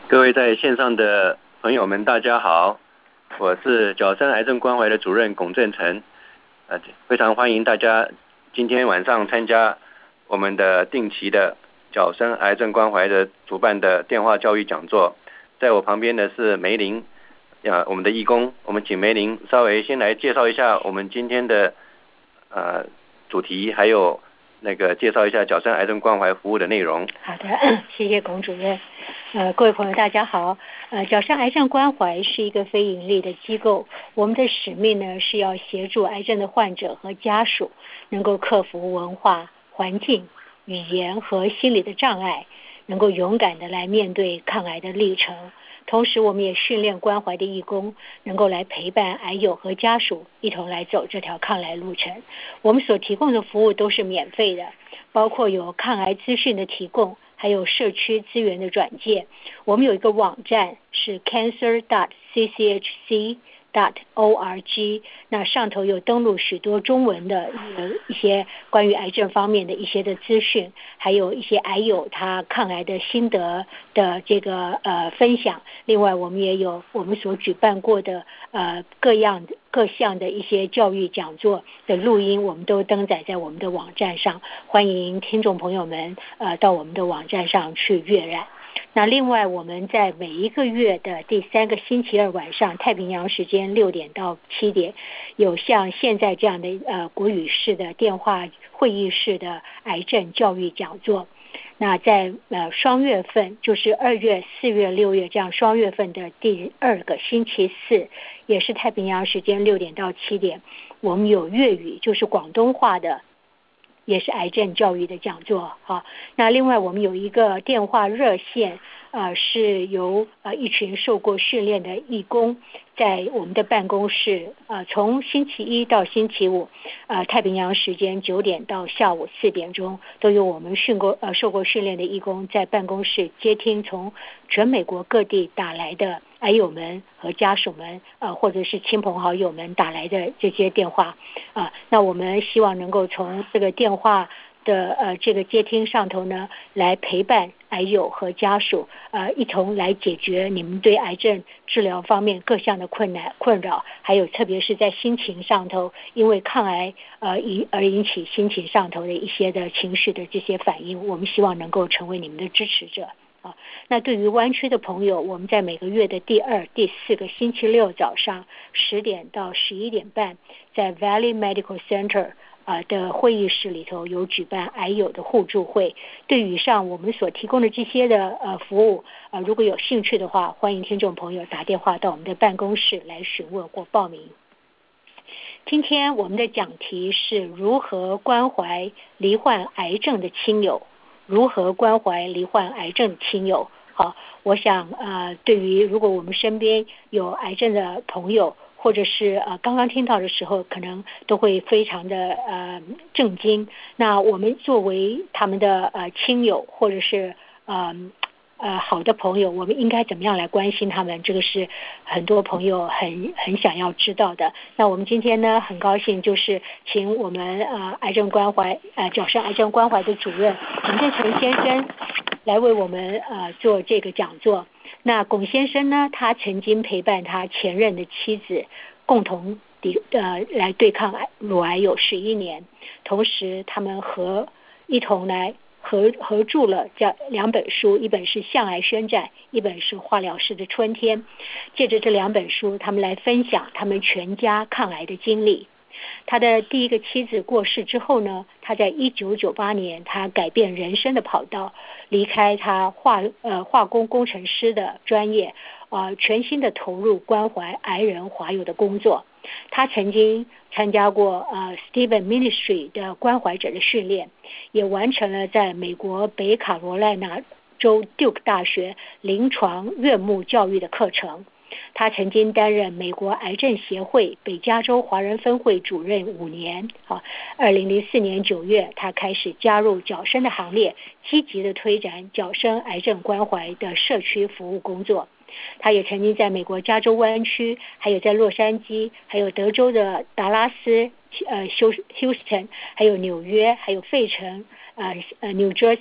各位在线上的朋友们，大家好，我是角山癌症关怀的主任龚正成，非常欢迎大家今天晚上参加我们的定期的角山癌症关怀的主办的电话教育讲座。在我旁边的是梅玲，我们的义工，我们请梅玲稍微先来介绍一下我们今天的主题，还有介绍一下角山癌症关怀服务的内容。 好的，谢谢龚主任。各位朋友大家好。角山癌症关怀是一个非营利的机构，我们的使命呢是要协助癌症的患者和家属能够克服文化、环境、语言和心理的障碍，能够勇敢的来面对抗癌的历程。同时我们也训练关怀的义工能够来陪伴癌友和家属一同来走这条抗癌路程。我们所提供的服务都是免费的，包括有抗癌资讯的提供，还有社区资源的转介。我们有一个网站是 cancer.cchc.org， 那上头有登录许多中文的一些关于癌症方面的一些的资讯，还有一些癌友他抗癌的心得的分享。另外我们也有我们所举办过的各项的一些教育讲座的录音，我们都登载在我们的网站上，欢迎听众朋友们到我们的网站上去阅览。那另外我们在每一个月的第3个星期二晚上，太平洋时间6点到7点，有像现在这样的国语式的电话会议式的癌症教育讲座。那在双月份，就是2月、4月、6月这样双月份的第2个星期四，也是太平洋时间6点到7点，我们有粤语，就是广东话的，也是癌症教育的讲座。那另外我们有一个电话热线，是由一群受过训练的义工在我们的办公室，从星期一到星期五，太平洋时间9点到下午4点钟，都有我们受过训练的义工在办公室接听从全美国各地打来的癌友们和家属们，或者是亲朋好友们打来的这些电话。那我们希望能够从这个电话的这个接听上头呢，来陪伴癌友和家属，一同来解决你们对癌症治疗方面各项的困扰，还有特别是在心情上头，因为抗癌而引起心情上头的一些的情绪的这些反应，我们希望能够成为你们的支持者。那对于湾区的朋友，我们在每个月的第2、第4个星期六早上10点到11点半，在 Valley Medical Center的会议室里头有举办癌友的互助会。对以上我们所提供的这些的服务，如果有兴趣的话，欢迎听众朋友打电话到我们的办公室来询问或报名。今天我们的讲题是如何关怀罹患癌症的亲友。如何关怀罹患癌症的亲友？我想对于如果我们身边有癌症的朋友，或者是刚刚听到的时候，可能都会非常的震惊。那我们作为他们的亲友，或者是好的朋友，我们应该怎么样来关心他们？这个是很多朋友很想要知道的。那我们今天呢，很高兴就是请我们癌症关怀角山癌症关怀的主任龚正成先生来为我们做这个讲座。那龚先生呢，他曾经陪伴他前任的妻子共同来对抗乳癌有11年，同时他们一同来合著了这2本书，一本是《向癌宣战》，一本是《化疗师的春天》。借着这2本书，他们来分享他们全家抗癌的经历。他的第一个妻子过世之后呢，他在1998年他改变人生的跑道，离开他化工工程师的专业，全心的投入关怀癌人华友的工作。他曾经参加过Stephen Ministry 的关怀者的训练，也完成了在美国北卡罗来纳州 Duke 大学临床院牧教育的课程。他曾经担任美国癌症协会北加州华人分会主任5年。2004年9月，他开始加入角生的行列，积极的推展角生癌症关怀的社区服务工作。他也曾经在美国加州湾区，还有在洛杉矶，还有德州的达拉斯、Houston， 还有纽约，还有费城、New Jersey，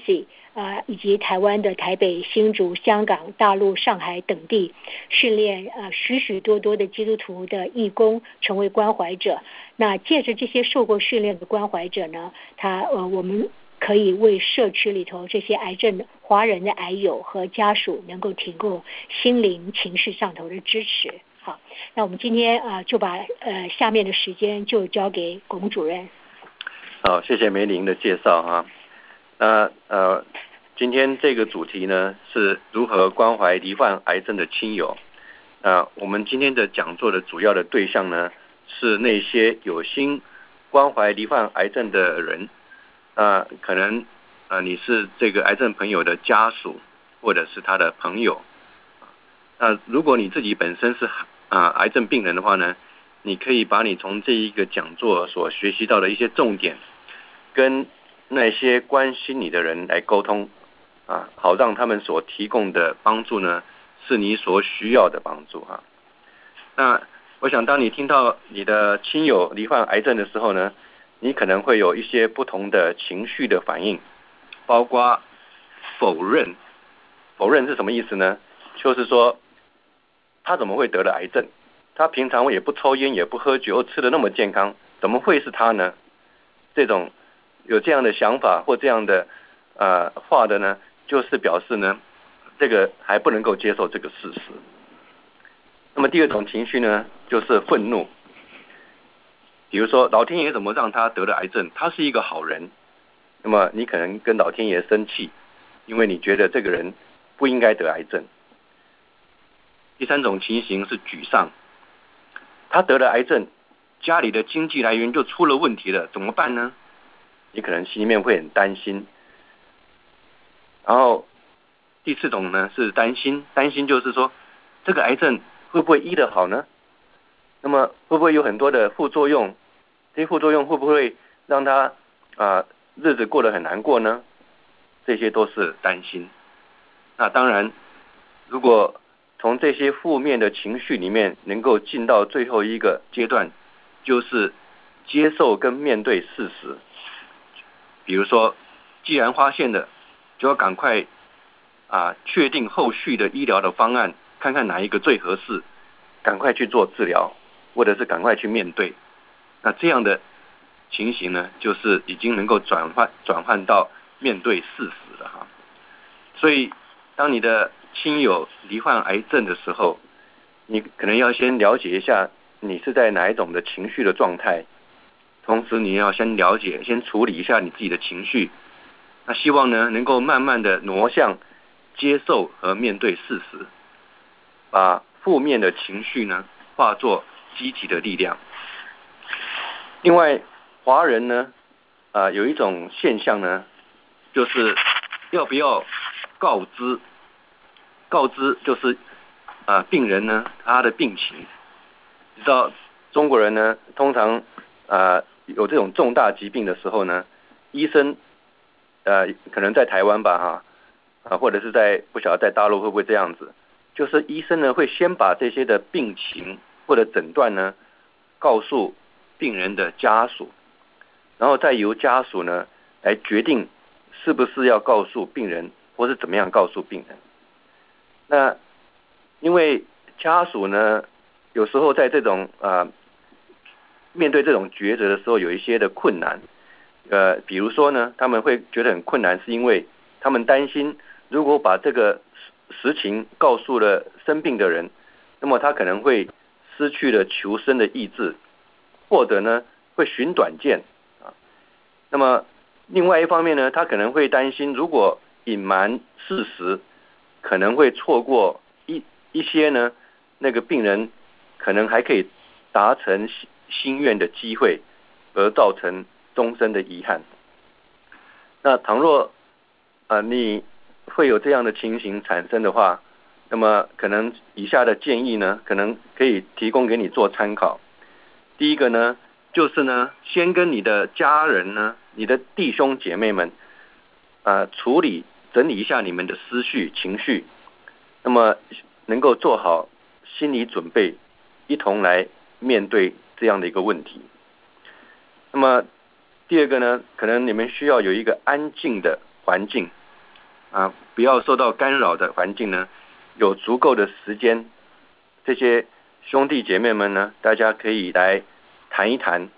以及台湾的台北、新竹、香港、大陆、上海等地训练许许多多的基督徒的义工成为关怀者。那借着这些受过训练的关怀者呢，我们可以为社区里头这些癌症华人的癌友和家属能够提供心灵情绪上头的支持。好，那我们今天就把下面的时间就交给龚主任。 好，谢谢梅玲的介绍哈。那今天这个主题呢是如何关怀罹患癌症的亲友。我们今天的讲座的主要的对象呢是那些有心关怀罹患癌症的人。可能你是这个癌症朋友的家属或者是他的朋友。如果你自己本身是癌症病人的话呢，你可以把你从这一个讲座所学习到的一些重点跟那些关心你的人来沟通好让他们所提供的帮助呢是你所需要的帮助那我想当你听到你的亲友罹患癌症的时候呢，你可能会有一些不同的情绪的反应，包括否认。否认是什么意思呢？就是说他怎么会得了癌症？他平常也不抽烟也不喝酒，吃得那么健康，怎么会是他呢？有这样的想法或这样的话的呢，就是表示呢这个还不能够接受这个事实。那么第二种情绪呢就是愤怒。比如说老天爷怎么让他得了癌症？他是一个好人。那么你可能跟老天爷生气，因为你觉得这个人不应该得癌症。第三种情形是沮丧。他得了癌症，家里的经济来源就出了问题了，怎么办呢？你可能心里面会很担心。然后第四种呢是担心。担心就是说这个癌症会不会医得好呢？那么会不会有很多的副作用？这些副作用会不会让他日子过得很难过呢？这些都是担心。那当然如果从这些负面的情绪里面能够进到最后一个阶段，就是接受跟面对事实。比如说既然发现了，就要赶快确定后续的医疗的方案，看看哪一个最合适，赶快去做治疗，或者是赶快去面对。那这样的情形呢，就是已经能够转换到面对事实了所以当你的亲友罹患癌症的时候，你可能要先了解一下你是在哪一种的情绪的状态，同时你要先了解先处理一下你自己的情绪。那希望呢能够慢慢的挪向接受和面对事实，把负面的情绪呢化作积极的力量。另外华人呢有一种现象呢，就是要不要告知。告知就是病人呢他的病情。你知道中国人呢通常有这种重大疾病的时候呢，医生可能在台湾吧或者是不晓得在大陆会不会这样子，就是医生呢会先把这些的病情或者诊断呢告诉病人的家属，然后再由家属呢来决定是不是要告诉病人，或是怎么样告诉病人。那因为家属呢有时候在这种面对这种抉择的时候有一些的困难。比如说呢他们会觉得很困难，是因为他们担心如果把这个实情告诉了生病的人，那么他可能会失去了求生的意志，或者呢会寻短见那么另外一方面呢，他可能会担心如果隐瞒事实，可能会错过一些呢那个病人可能还可以达成心愿的机会，而造成终身的遗憾。那倘若你会有这样的情形产生的话，那么可能以下的建议呢可能可以提供给你做参考。第一个呢就是呢先跟你的家人呢你的弟兄姐妹们整理一下你们的思绪情绪，那么能够做好心理准备，一同来面对这样的一个问题。那么第二个呢，可能你们需要有一个安静的环境， 不要受到干扰的环境呢，有足够的时间，这些兄弟姐妹们呢，大家可以来谈一谈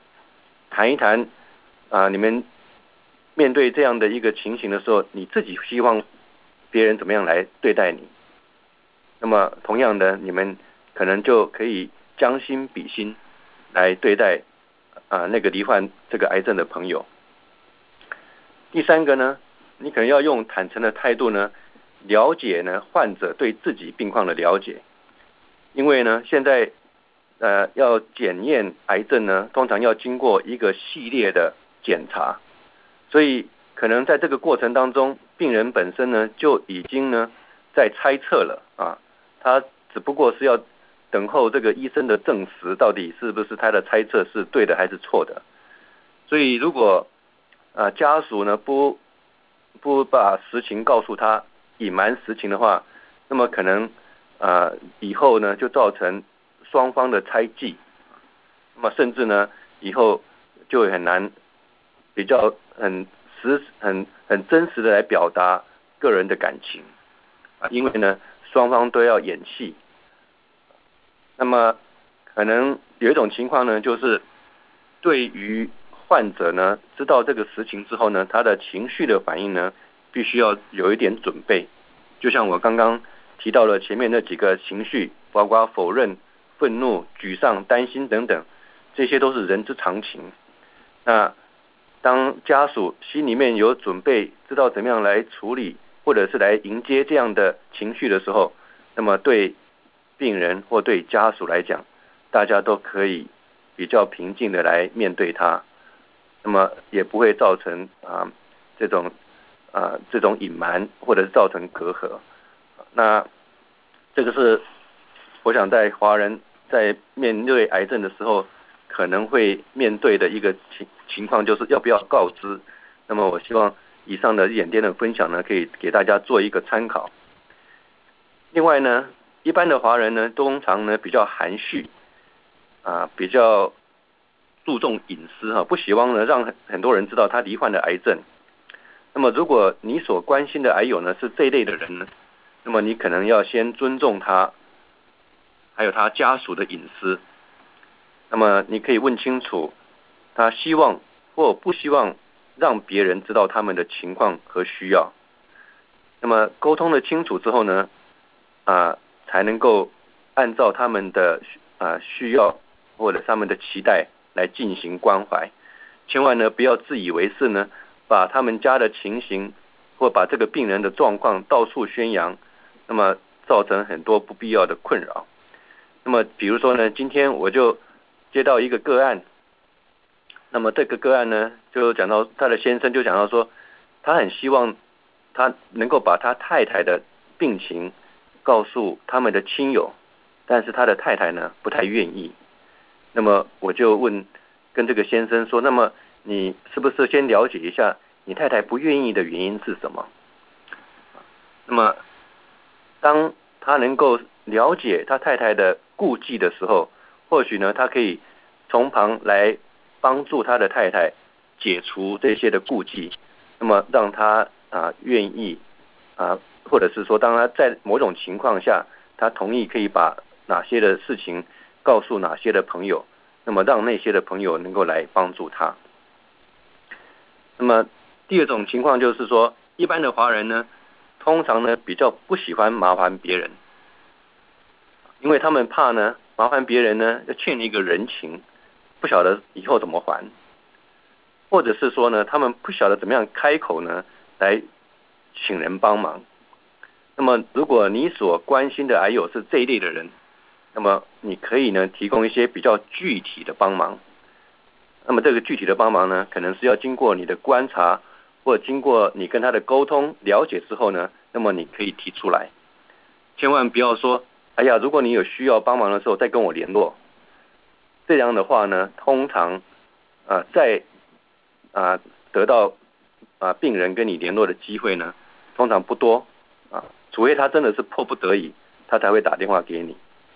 你们面对这样的一个情形的时候，你自己希望别人怎么样来对待你。那么同样的，你们可能就可以将心比心来对待那个罹患这个癌症的朋友。第三个呢，你可能要用坦诚的态度呢，了解呢患者对自己病况的了解。因为呢，现在要检验癌症呢，通常要经过一个系列的检查，所以可能在这个过程当中，病人本身呢就已经呢在猜测了他只不过是要等候这个医生的证实，到底是不是他的猜测是对的还是错的。所以如果家属呢不把实情告诉他，隐瞒实情的话，那么可能以后呢就造成双方的猜忌，那么甚至呢以后就很难比较很真实的来表达个人的感情因为呢双方都要演戏。那么可能有一种情况呢，就是对于患者呢知道这个实情之后呢，他的情绪的反应呢必须要有一点准备。就像我刚刚提到了前面那几个情绪，包括否认、愤怒、沮丧、担心等等，这些都是人之常情。那当家属心里面有准备，知道怎么样来处理或者是来迎接这样的情绪的时候，那么对病人或对家属来讲，大家都可以比较平静的来面对它，那么也不会造成这种隐瞒或者是造成隔阂。那这个是我想在华人在面对癌症的时候可能会面对的一个情况，就是要不要告知。那么我希望以上的一点点的分享呢，可以给大家做一个参考。另外呢，一般的华人呢通常呢比较含蓄比较注重隐私不希望呢让很多人知道他罹患的癌症。那么如果你所关心的癌友呢是这一类的人呢，那么你可能要先尊重他还有他家属的隐私。那么你可以问清楚他希望或不希望让别人知道他们的情况和需要。那么沟通的清楚之后呢才能够按照他们的需要或者他们的期待来进行关怀。千万呢不要自以为是呢，把他们家的情形或把这个病人的状况到处宣扬，那么造成很多不必要的困扰。那么比如说呢，今天我就接到一个个案，那么这个个案呢就讲到他的先生就讲到说，他很希望他能够把他太太的病情告诉他们的亲友，但是他的太太呢不太愿意。那么我就跟这个先生说，那么你是不是先了解一下你太太不愿意的原因是什么？那么当他能够了解他太太的顾忌的时候，或许呢他可以从旁来帮助他的太太解除这些的顾忌，那么让他愿意或者是说当他在某种情况下他同意可以把哪些的事情告诉哪些的朋友，那么让那些的朋友能够来帮助他。那么第二种情况就是说，一般的华人呢通常呢比较不喜欢麻烦别人，因为他们怕呢麻烦别人呢要欠一个人情，不晓得以后怎么还，或者是说呢他们不晓得怎么样开口呢来请人帮忙。那么如果你所关心的癌友是这一类的人，那么你可以呢提供一些比较具体的帮忙。那么这个具体的帮忙呢，可能是要经过你的观察或经过你跟他的沟通了解之后呢，那么你可以提出来。千万不要说哎呀，如果你有需要帮忙的时候再跟我联络。这样的话呢，通常在得到病人跟你联络的机会呢通常不多除非他真的是迫不得已，他才会打电话给你。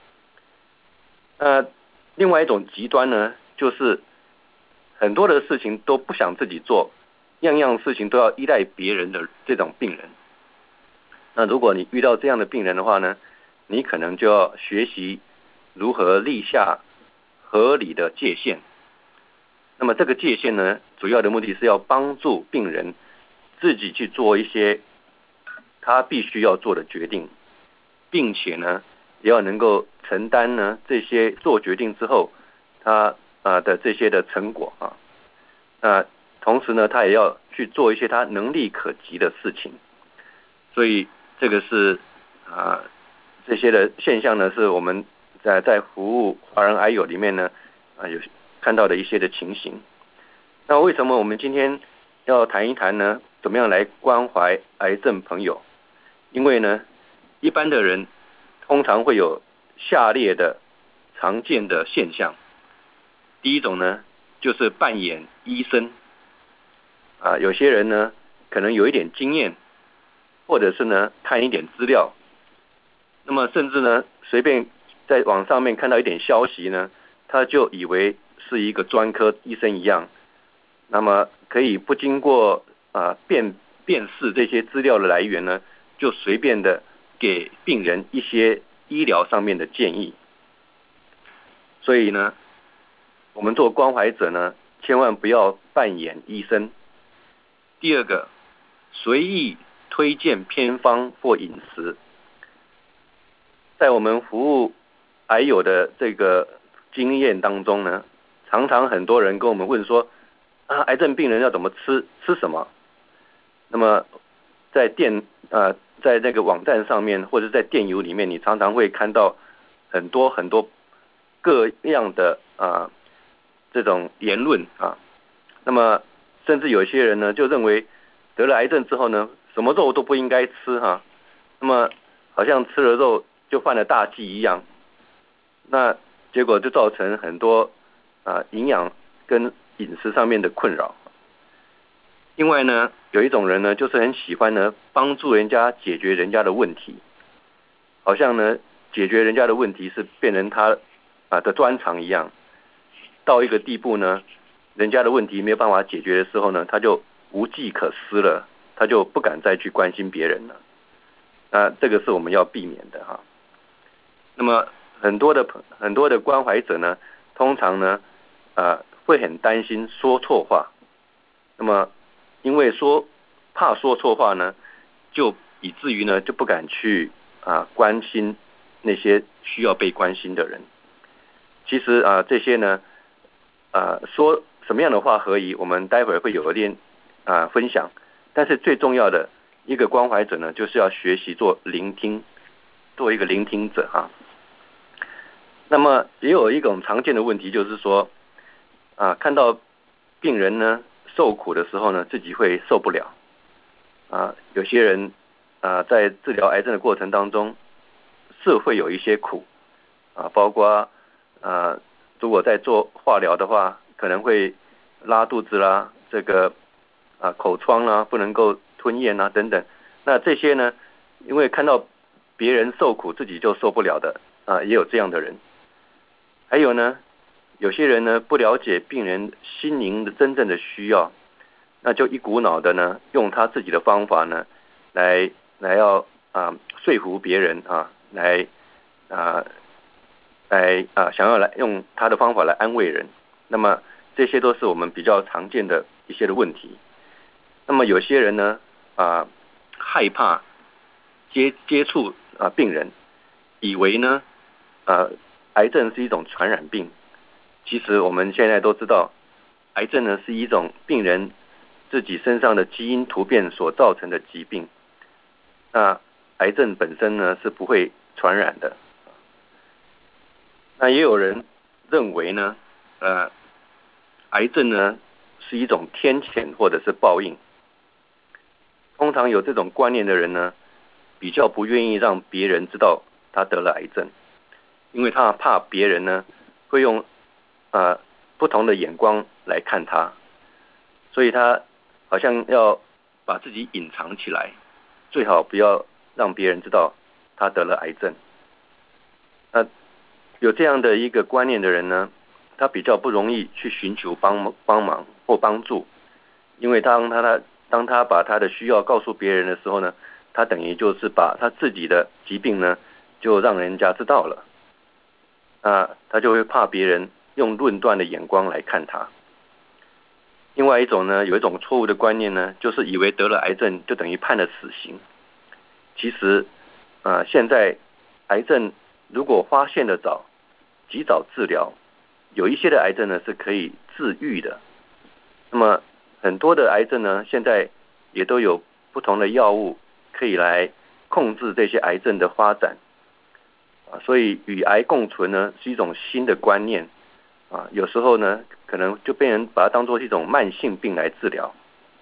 另外一种极端呢，就是很多的事情都不想自己做，样样事情都要依赖别人的这种病人。 那如果你遇到这样的病人的话呢，你可能就要学习如何立下合理的界限。那么这个界限呢，主要的目的是要帮助病人自己去做一些他必须要做的决定，并且呢，也要能够承担呢这些做决定之后他的这些的成果啊。那同时呢，他也要去做一些他能力可及的事情。所以这个是这些的现象呢，是我们在服务华人癌友里面呢有看到的一些的情形。那为什么我们今天要谈一谈呢？怎么样来关怀癌症朋友？因为呢，一般的人通常会有下列的常见的现象。第一种呢，就是扮演医生有些人呢可能有一点经验，或者是呢看一点资料，那么甚至呢随便在网上面看到一点消息呢，他就以为是一个专科医生一样，那么可以不经过辨识这些资料的来源呢，就随便的给病人一些医疗上面的建议。所以呢，我们做关怀者呢，千万不要扮演医生。第二个，随意推荐偏方或饮食。在我们服务癌友的这个经验当中呢，常常很多人跟我们问说癌症病人要怎么吃什么？那么在那个网站上面或者在电邮里面，你常常会看到很多各样的这种言论那么甚至有些人呢就认为得了癌症之后呢，什么肉都不应该吃那么好像吃了肉就犯了大忌一样，那结果就造成很多营养跟饮食上面的困扰。另外呢，有一种人呢，就是很喜欢呢帮助人家解决人家的问题，好像呢解决人家的问题是变成他的专长一样。到一个地步呢，人家的问题没有办法解决的时候呢，他就无计可施了，他就不敢再去关心别人了。这个是我们要避免的那么很多的关怀者呢，通常呢会很担心说错话。那么因为怕说错话呢，就以至于呢就不敢去关心那些需要被关心的人。其实这些呢说什么样的话合宜，我们待会儿会有一点分享。但是最重要的一个关怀者呢，就是要学习做聆听，做一个聆听者那么也有一种常见的问题，就是说看到病人呢受苦的时候呢，自己会受不了有些人在治疗癌症的过程当中是会有一些苦包括如果在做化疗的话，可能会拉肚子啦，这个口疮啦，不能够吞咽等等。那这些呢，因为看到别人受苦，自己就受不了的也有这样的人。还有呢，有些人呢不了解病人心灵的真正的需要，那就一股脑的呢用他自己的方法呢来要说服别人来想要来用他的方法来安慰人。那么这些都是我们比较常见的一些的问题。那么有些人呢害怕接触病人，以为呢癌症是一种传染病。其实我们现在都知道，癌症呢是一种病人自己身上的基因突变所造成的疾病。那癌症本身呢是不会传染的。那也有人认为呢癌症呢是一种天谴或者是报应。通常有这种观念的人呢，比较不愿意让别人知道他得了癌症，因为他怕别人呢会用不同的眼光来看他，所以他好像要把自己隐藏起来，最好不要让别人知道他得了癌症。有这样的一个观念的人呢，他比较不容易去寻求帮忙或帮助，因为当他把他的需要告诉别人的时候呢， 他等于就是把他自己的疾病呢就让人家知道了，他就会怕别人用论断的眼光来看他。另外一种呢，有一种错误的观念呢，就是以为得了癌症就等于判了死刑。其实现在癌症如果发现的早，及早治疗，有一些的癌症呢是可以治愈的。那么很多的癌症呢，现在也都有不同的药物可以来控制这些癌症的发展。所以与癌共存呢是一种新的观念。有时候呢可能就被人把它当作是一种慢性病来治疗。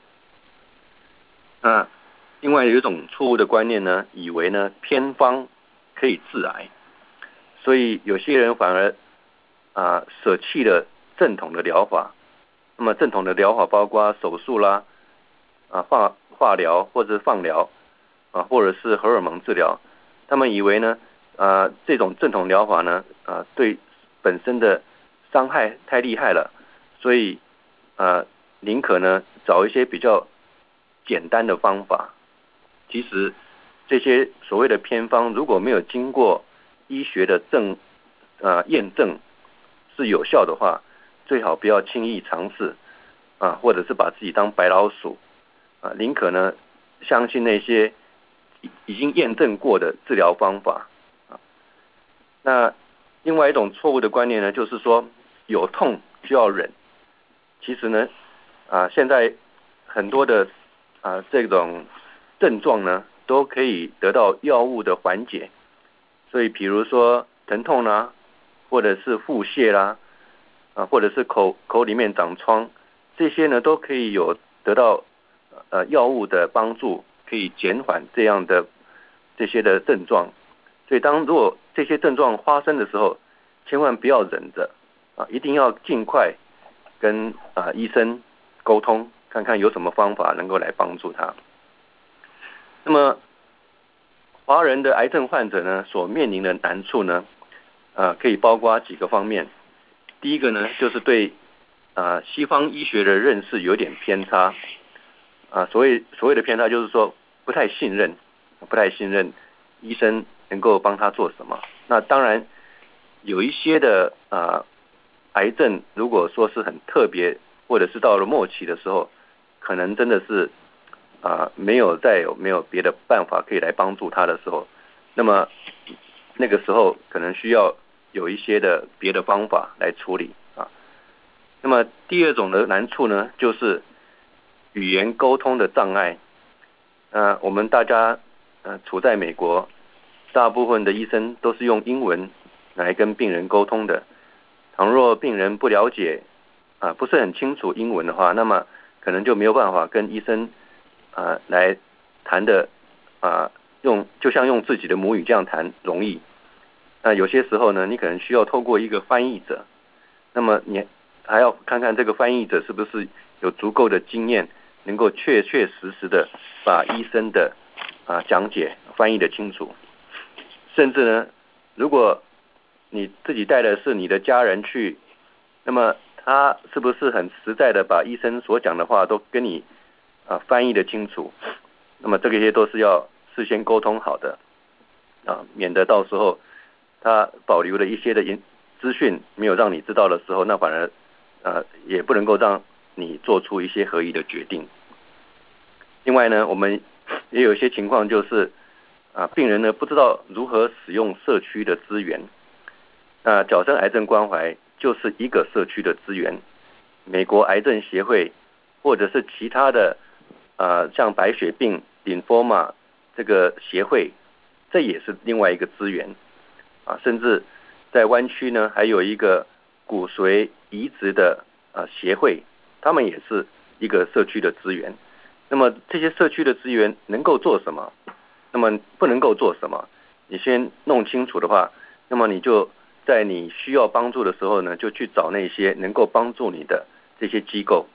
另外有一种错误的观念呢，以为呢偏方可以治癌，所以有些人反而舍弃了正统的疗法。那么正统的疗法包括手术啦、化疗或者放疗或者是荷尔蒙治疗。他们以为呢这种正统疗法呢对本身的伤害太厉害了，所以宁可呢找一些比较简单的方法。其实这些所谓的偏方如果没有经过医学的验证是有效的话，最好不要轻易尝试或者是把自己当白老鼠宁可呢相信那些已经验证过的治疗方法。那另外一种错误的观念呢，就是说有痛就要忍。其实呢现在很多的这种症状呢都可以得到药物的缓解。所以比如说疼痛啦，或者是腹泻啦或者是口里面长疮，这些呢都可以有得到药物的帮助，可以减缓这些的症状。所以如果这些症状发生的时候，千万不要忍着一定要尽快跟医生沟通，看看有什么方法能够来帮助他。那么华人的癌症患者呢所面临的难处呢可以包括几个方面。第一个呢就是对西方医学的认识有点偏差。所谓的偏差就是说不太信任医生能够帮他做什么。那当然有一些的癌症如果说是很特别，或者是到了末期的时候，可能真的是没有别的办法可以来帮助他的时候，那么那个时候可能需要有一些的别的方法来处理那么第二种的难处呢，就是语言沟通的障碍。我们大家处在美国，大部分的医生都是用英文来跟病人沟通的。倘若病人不了解不是很清楚英文的话，那么可能就没有办法跟医生来谈的就像用自己的母语这样谈容易。有些时候呢，你可能需要透过一个翻译者，那么你还要看看这个翻译者是不是有足够的经验，能够确确实实的把医生的讲解翻译的清楚。甚至呢，如果你自己带的是你的家人去，那么他是不是很实在的把医生所讲的话都跟你翻译的清楚？那么这些都是要事先沟通好的免得到时候他保留了一些的资讯没有让你知道的时候，那反而也不能够让你做出一些合宜的决定。另外呢，我们也有一些情况就是病人呢不知道如何使用社区的资源。矫正癌症关怀就是一个社区的资源。美国癌症协会或者是其他的像白血病 lymphoma 这个协会，这也是另外一个资源甚至在湾区呢还有一个骨髓移植的协会，他们也是一个社区的资源。那么这些社区的资源能够做什么，那么不能够做什么，你先弄清楚的话，那么你就在你需要帮助的时候呢，就去找那些能够帮助你的这些机构。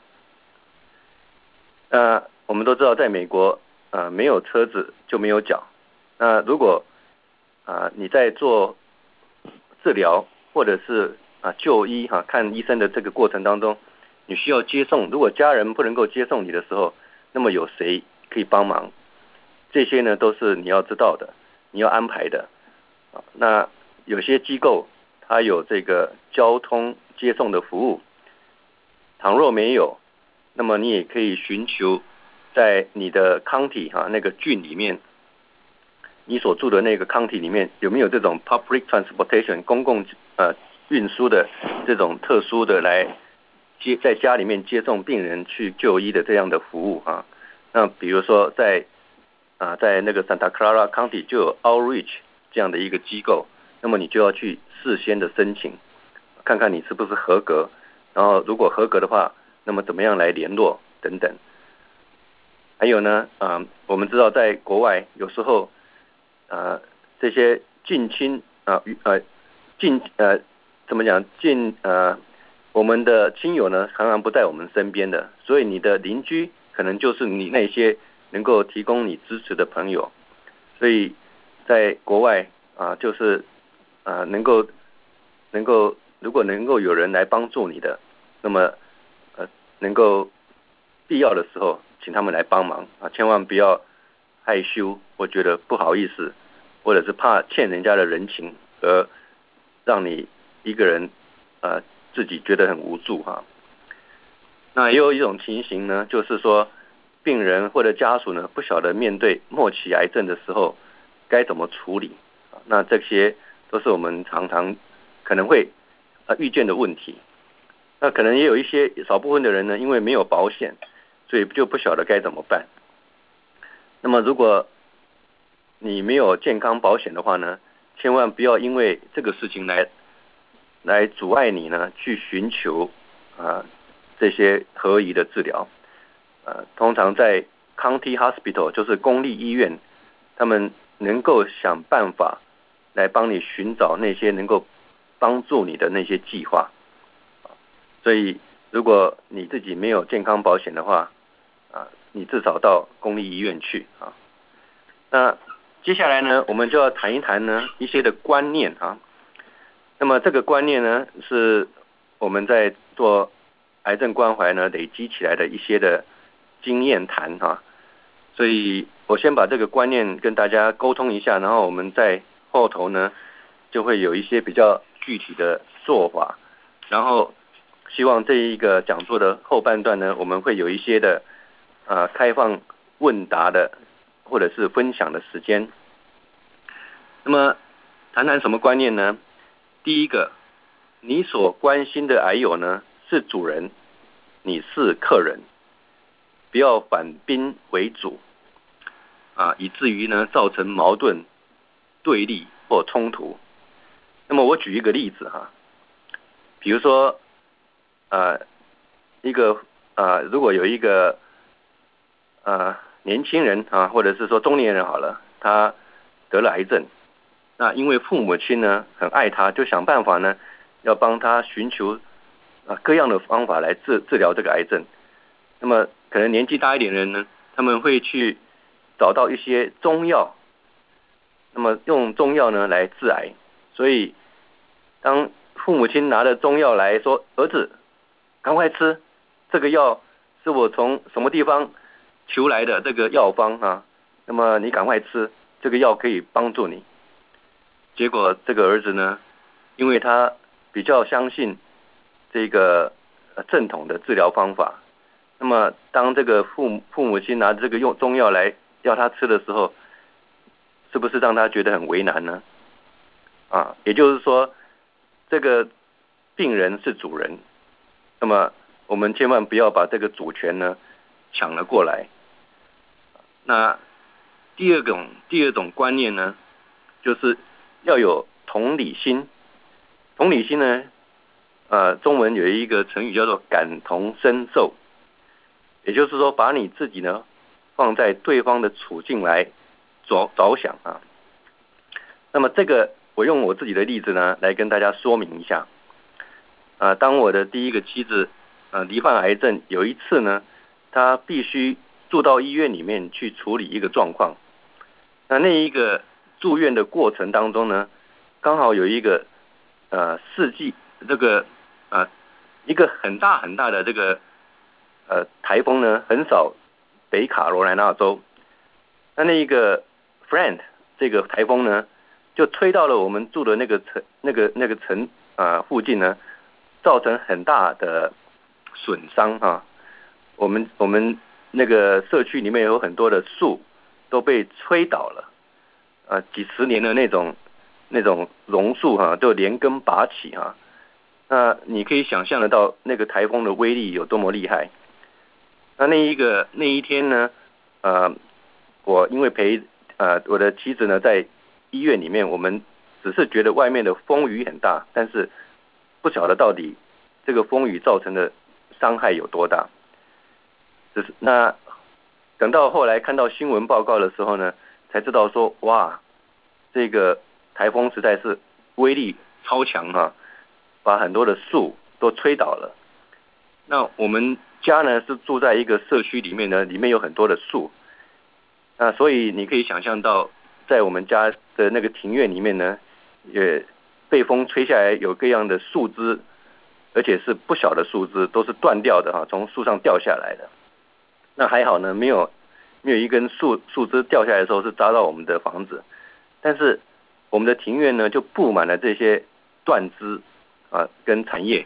我们都知道在美国没有车子就没有脚。如果你在做治疗或者是就医看医生的这个过程当中，你需要接送，如果家人不能够接送你的时候，那么有谁可以帮忙？ 这些呢都是你要知道的，你要安排的。那有些机构它有这个交通接送的服务，倘若没有，那么你也可以寻求在你的 county 那个郡里面，你所住的那个 county 里面有没有这种 public transportation 公共运输的这种特殊的来在家里面接送病人去就医的这样的服务啊。那比如说在那个 Santa Clara County 就有 Outreach 这样的一个机构，那么你就要去事先的申请，看看你是不是合格，然后如果合格的话，那么怎么样来联络等等。还有呢，我们知道在国外有时候这些近亲怎么讲我们的亲友呢常常不在我们身边的，所以你的邻居可能就是你那些能够提供你支持的朋友。所以在国外就是如果能够有人来帮助你的，那么能够必要的时候请他们来帮忙千万不要害羞或觉得不好意思，或者是怕欠人家的人情而让你一个人自己觉得很无助那也有一种情形呢，就是说病人或者家属呢不晓得面对末期癌症的时候该怎么处理那这些都是我们常常可能会遇见的问题。那可能也有一些少部分的人呢，因为没有保险，所以就不晓得该怎么办。那么如果你没有健康保险的话呢，千万不要因为这个事情来阻碍你呢去寻求这些合宜的治疗。通常在 County Hospital 就是公立医院，他们能够想办法来帮你寻找那些能够帮助你的那些计划。所以如果你自己没有健康保险的话你至少到公立医院去那接下来呢，我们就要谈一谈呢一些的观念那么这个观念呢，是我们在做癌症关怀呢累积起来的一些的经验谈所以我先把这个观念跟大家沟通一下，然后我们在后头呢就会有一些比较具体的做法，然后希望这一个讲座的后半段呢，我们会有一些的开放问答的或者是分享的时间。那么谈谈什么观念呢？第一个，你所关心的癌友呢是主人，你是客人，不要反宾为主以至于呢造成矛盾、对立或冲突。那么我举一个例子比如说如果有一个年轻人或者是说中年人好了，他得了癌症，那因为父母亲呢很爱他，就想办法呢要帮他寻求各样的方法来治疗这个癌症。那么可能年纪大一点的人呢，他们会去找到一些中药，那么用中药呢来治癌。所以当父母亲拿着中药来说，儿子赶快吃，这个药是我从什么地方求来的这个药方那么你赶快吃，这个药可以帮助你。结果这个儿子呢，因为他比较相信这个正统的治疗方法，那么当这个父母亲拿这个用中药来要他吃的时候，是不是让他觉得很为难呢？也就是说这个病人是主人，那么我们千万不要把这个主权呢抢了过来。那第二种观念呢，就是要有同理心。同理心呢中文有一个成语叫做感同身受，也就是说把你自己呢放在对方的处境来着想那么这个我用我自己的例子呢来跟大家说明一下当我的第一个妻子罹患癌症，有一次呢她必须住到医院里面去处理一个状况。那一个住院的过程当中呢，刚好有一个世纪这个一个很大很大的这个台风呢横扫北卡罗来纳州。 那一个 Friend 这个台风呢，就吹到了我们住的那个城附近呢，造成很大的损伤啊。我们那个社区里面有很多的树都被吹倒了，几十年的那种榕树就连根拔起哈。那你可以想象得到那个台风的威力有多么厉害。那一天呢，我因为陪我的妻子呢在医院里面，我们只是觉得外面的风雨很大，但是不晓得到底这个风雨造成的伤害有多大。那等到后来看到新闻报告的时候呢，才知道说哇，这个台风实在是威力超强哈，把很多的树都吹倒了。那我们家呢是住在一个社区里面呢，里面有很多的树，那所以你可以想象到，在我们家的那个庭院里面呢，也被风吹下来有各样的树枝，而且是不小的树枝，都是断掉的哈，从树上掉下来的。那还好呢，没有一根树枝掉下来的时候是砸到我们的房子，但是我们的庭院呢就布满了这些断枝跟残叶。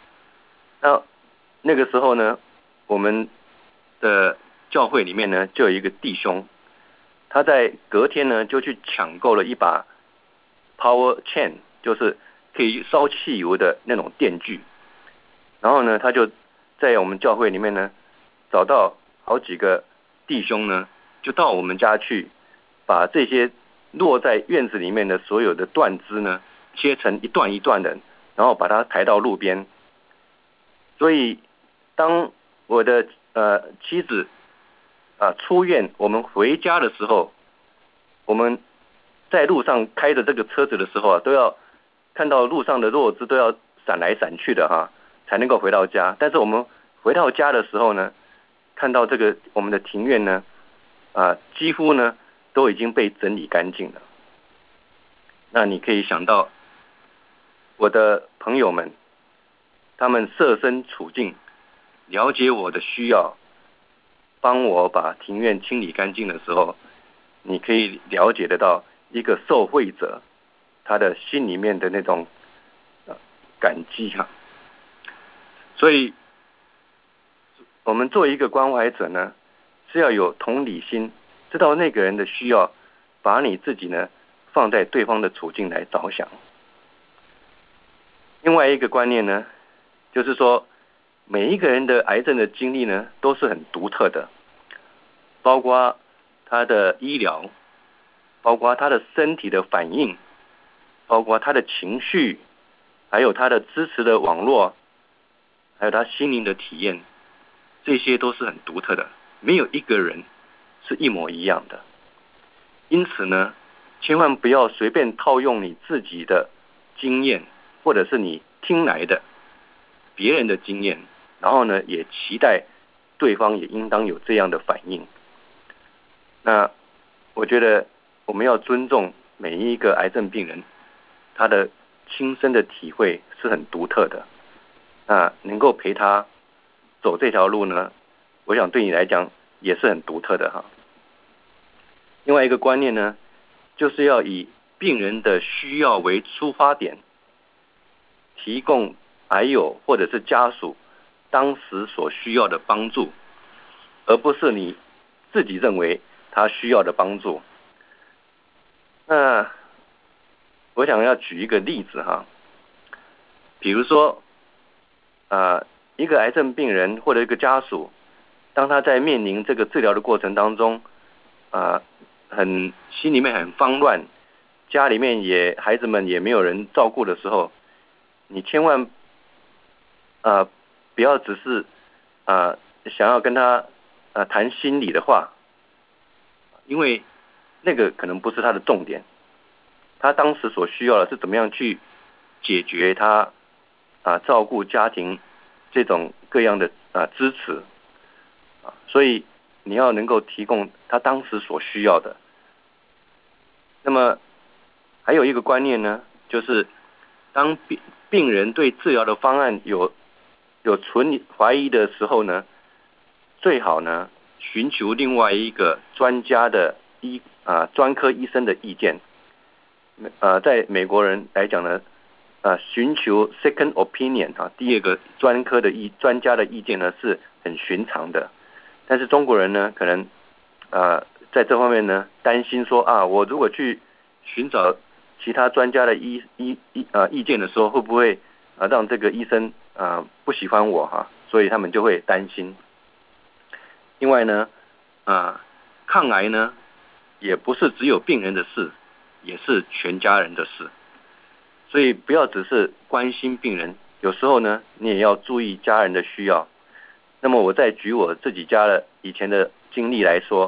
那个时候呢，我们的教会里面呢就有一个弟兄，他在隔天呢就去抢购了一把 Power Chain， 就是可以烧汽油的那种电锯。然后呢，他就在我们教会里面呢找到好几个弟兄呢，就到我们家去，把这些落在院子里面的所有的断枝呢，切成一段一段的，然后把它抬到路边。所以，当我的妻子出院，我们回家的时候，我们在路上开着这个车子的时候都要看到路上的落枝都要闪来闪去的哈，才能够回到家。但是我们回到家的时候呢，看到这个我们的庭院呢，几乎呢都已经被整理干净了。那你可以想到，我的朋友们，他们设身处境，了解我的需要，帮我把庭院清理干净的时候，你可以了解得到一个受惠者他的心里面的那种感激哈。所以我们做一个关怀者呢，是要有同理心，知道那个人的需要，把你自己呢放在对方的处境来着想。另外一个观念呢，就是说每一个人的癌症的经历呢都是很独特的，包括他的医疗，包括他的身体的反应，包括他的情绪，还有他的支持的网络，还有他心灵的体验，这些都是很独特的，没有一个人是一模一样的。因此呢，千万不要随便套用你自己的经验，或者是你听来的别人的经验，然后呢也期待对方也应当有这样的反应。那我觉得我们要尊重每一个癌症病人，他的亲身的体会是很独特的，那能够陪他走这条路呢，我想对你来讲也是很独特的哈。另外一个观念呢，就是要以病人的需要为出发点，提供癌友或者是家属当时所需要的帮助，而不是你自己认为他需要的帮助。那我想要举一个例子哈，比如说一个癌症病人或者一个家属，当他在面临这个治疗的过程当中，心里面很慌乱，家里面孩子们也没有人照顾的时候，你千万不要只是想要跟他谈心理的话，因为那个可能不是他的重点。他当时所需要的是怎么样去解决他照顾家庭这种各样的支持所以你要能够提供他当时所需要的。那么还有一个观念呢，就是当病人对治疗的方案有存怀疑的时候呢，最好呢寻求另外一个专家的专科医生的意见。在美国人来讲呢，寻求 second opinion 第二个专家的意见呢是很寻常的。但是中国人呢，可能在这方面呢担心说我如果去寻找其他专家的意见的时候，会不会让这个医生不喜欢我所以他们就会担心。另外呢，抗癌呢也不是只有病人的事，也是全家人的事。所以不要只是关心病人，有时候呢你也要注意家人的需要。那么我再举我自己家的以前的经历来说，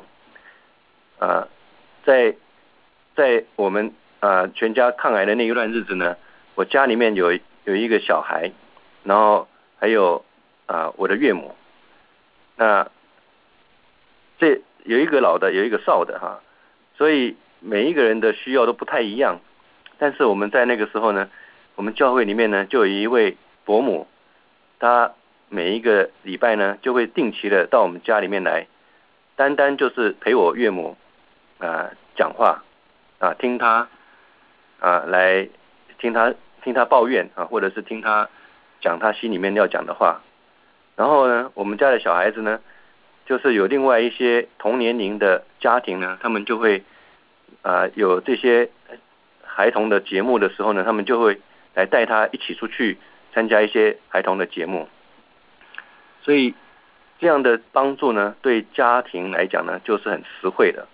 在我们全家抗癌的那一段日子呢，我家里面有一个小孩，然后还有我的岳母。那这有一个老的，有一个少的所以每一个人的需要都不太一样。但是我们在那个时候呢，我们教会里面呢就有一位伯母，她每一个礼拜呢就会定期的到我们家里面来，单单就是陪我岳母讲话听她来听她抱怨或者是听她讲她心里面要讲的话。然后呢，我们家的小孩子呢，就是有另外一些同年龄的家庭呢，他们就会有这些孩童的节目的时候呢，他们就会来带他一起出去参加一些孩童的节目。所以这样的帮助呢，对家庭来讲呢，就是很实惠的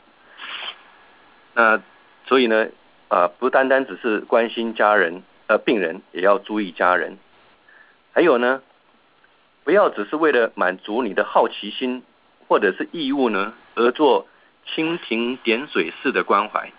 那所以呢，不单单只是关心病人，也要注意家人。还有呢，不要只是为了满足你的好奇心或者是义务呢，而做蜻蜓点水式的关怀。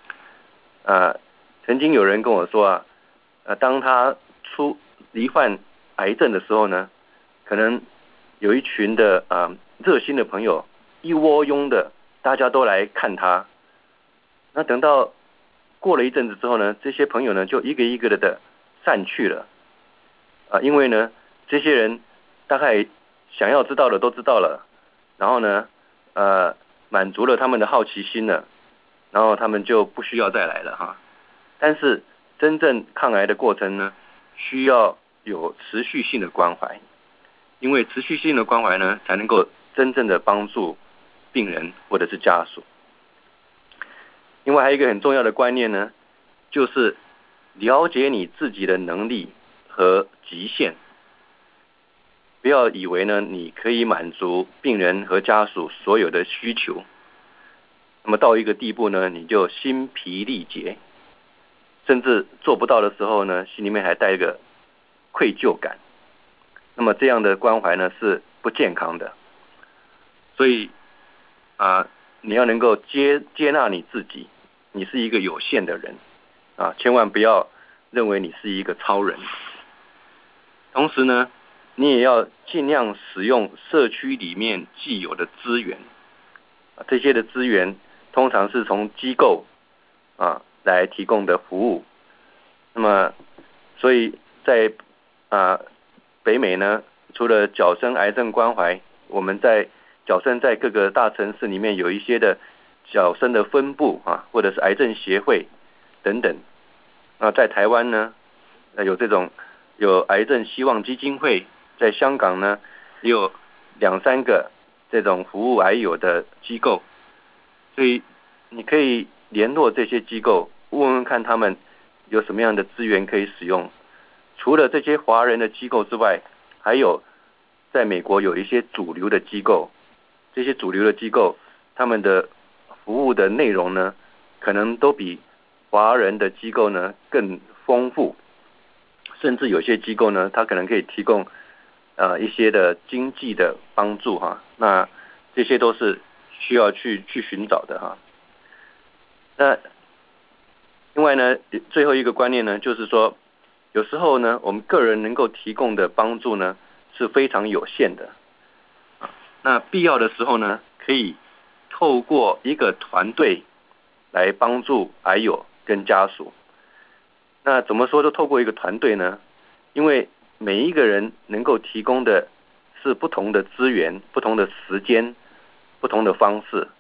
曾经有人跟我说当他罹患癌症的时候呢，可能有一群的热心的朋友一窝拥的，大家都来看他。那等到过了一阵子之后呢，这些朋友呢就一个一个的散去了因为呢，这些人大概想要知道的都知道了，然后呢满足了他们的好奇心了，然后他们就不需要再来了但是真正抗癌的过程呢，需要有持续性的关怀，因为持续性的关怀呢，才能够真正的帮助病人或者是家属。另外还有一个很重要的观念呢，就是了解你自己的能力和极限。不要以为呢你可以满足病人和家属所有的需求，那么到一个地步呢，你就心疲力竭，甚至做不到的时候呢，心里面还带一个愧疚感。那么这样的关怀呢是不健康的。所以你要能够接纳你自己，你是一个有限的人千万不要认为你是一个超人。同时呢，你也要尽量使用社区里面既有的资源这些的资源通常是从机构来提供的服务。那么所以在北美呢，除了角生癌症关怀，我们在角生在各个大城市里面有一些的角生的分部或者是癌症协会等等。在台湾呢有癌症希望基金会，在香港呢也有2-3个这种服务癌友的机构。所以你可以联络这些机构，问问看他们有什么样的资源可以使用。除了这些华人的机构之外，还有在美国有一些主流的机构，这些主流的机构他们的服务的内容呢，可能都比华人的机构呢更丰富，甚至有些机构呢，它可能可以提供一些的经济的帮助那这些都是需要去寻找的那另外呢，最后一个观念呢，就是说有时候呢，我们个人能够提供的帮助呢是非常有限的那必要的时候呢，可以透过一个团队来帮助癌友跟家属。那怎么说都透过一个团队呢？因为每一个人能够提供的是不同的资源、不同的时间、不同的方式。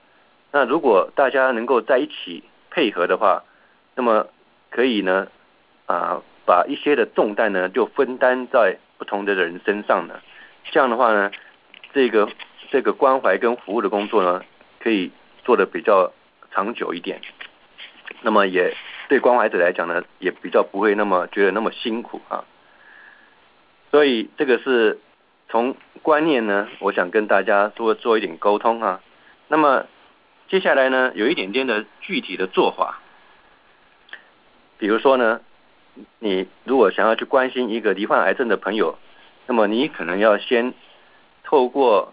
那如果大家能够在一起配合的话，那么可以呢把一些的重担呢就分担在不同的人身上呢。这样的话呢，这个关怀跟服务的工作呢，可以做得比较长久一点。那么也对关怀者来讲呢，也比较不会那么觉得那么辛苦啊。所以这个是从观念呢，我想跟大家做一点沟通啊。那么接下来呢，有一点点的具体的做法。比如说呢，你如果想要去关心一个罹患癌症的朋友，那么你可能要先透过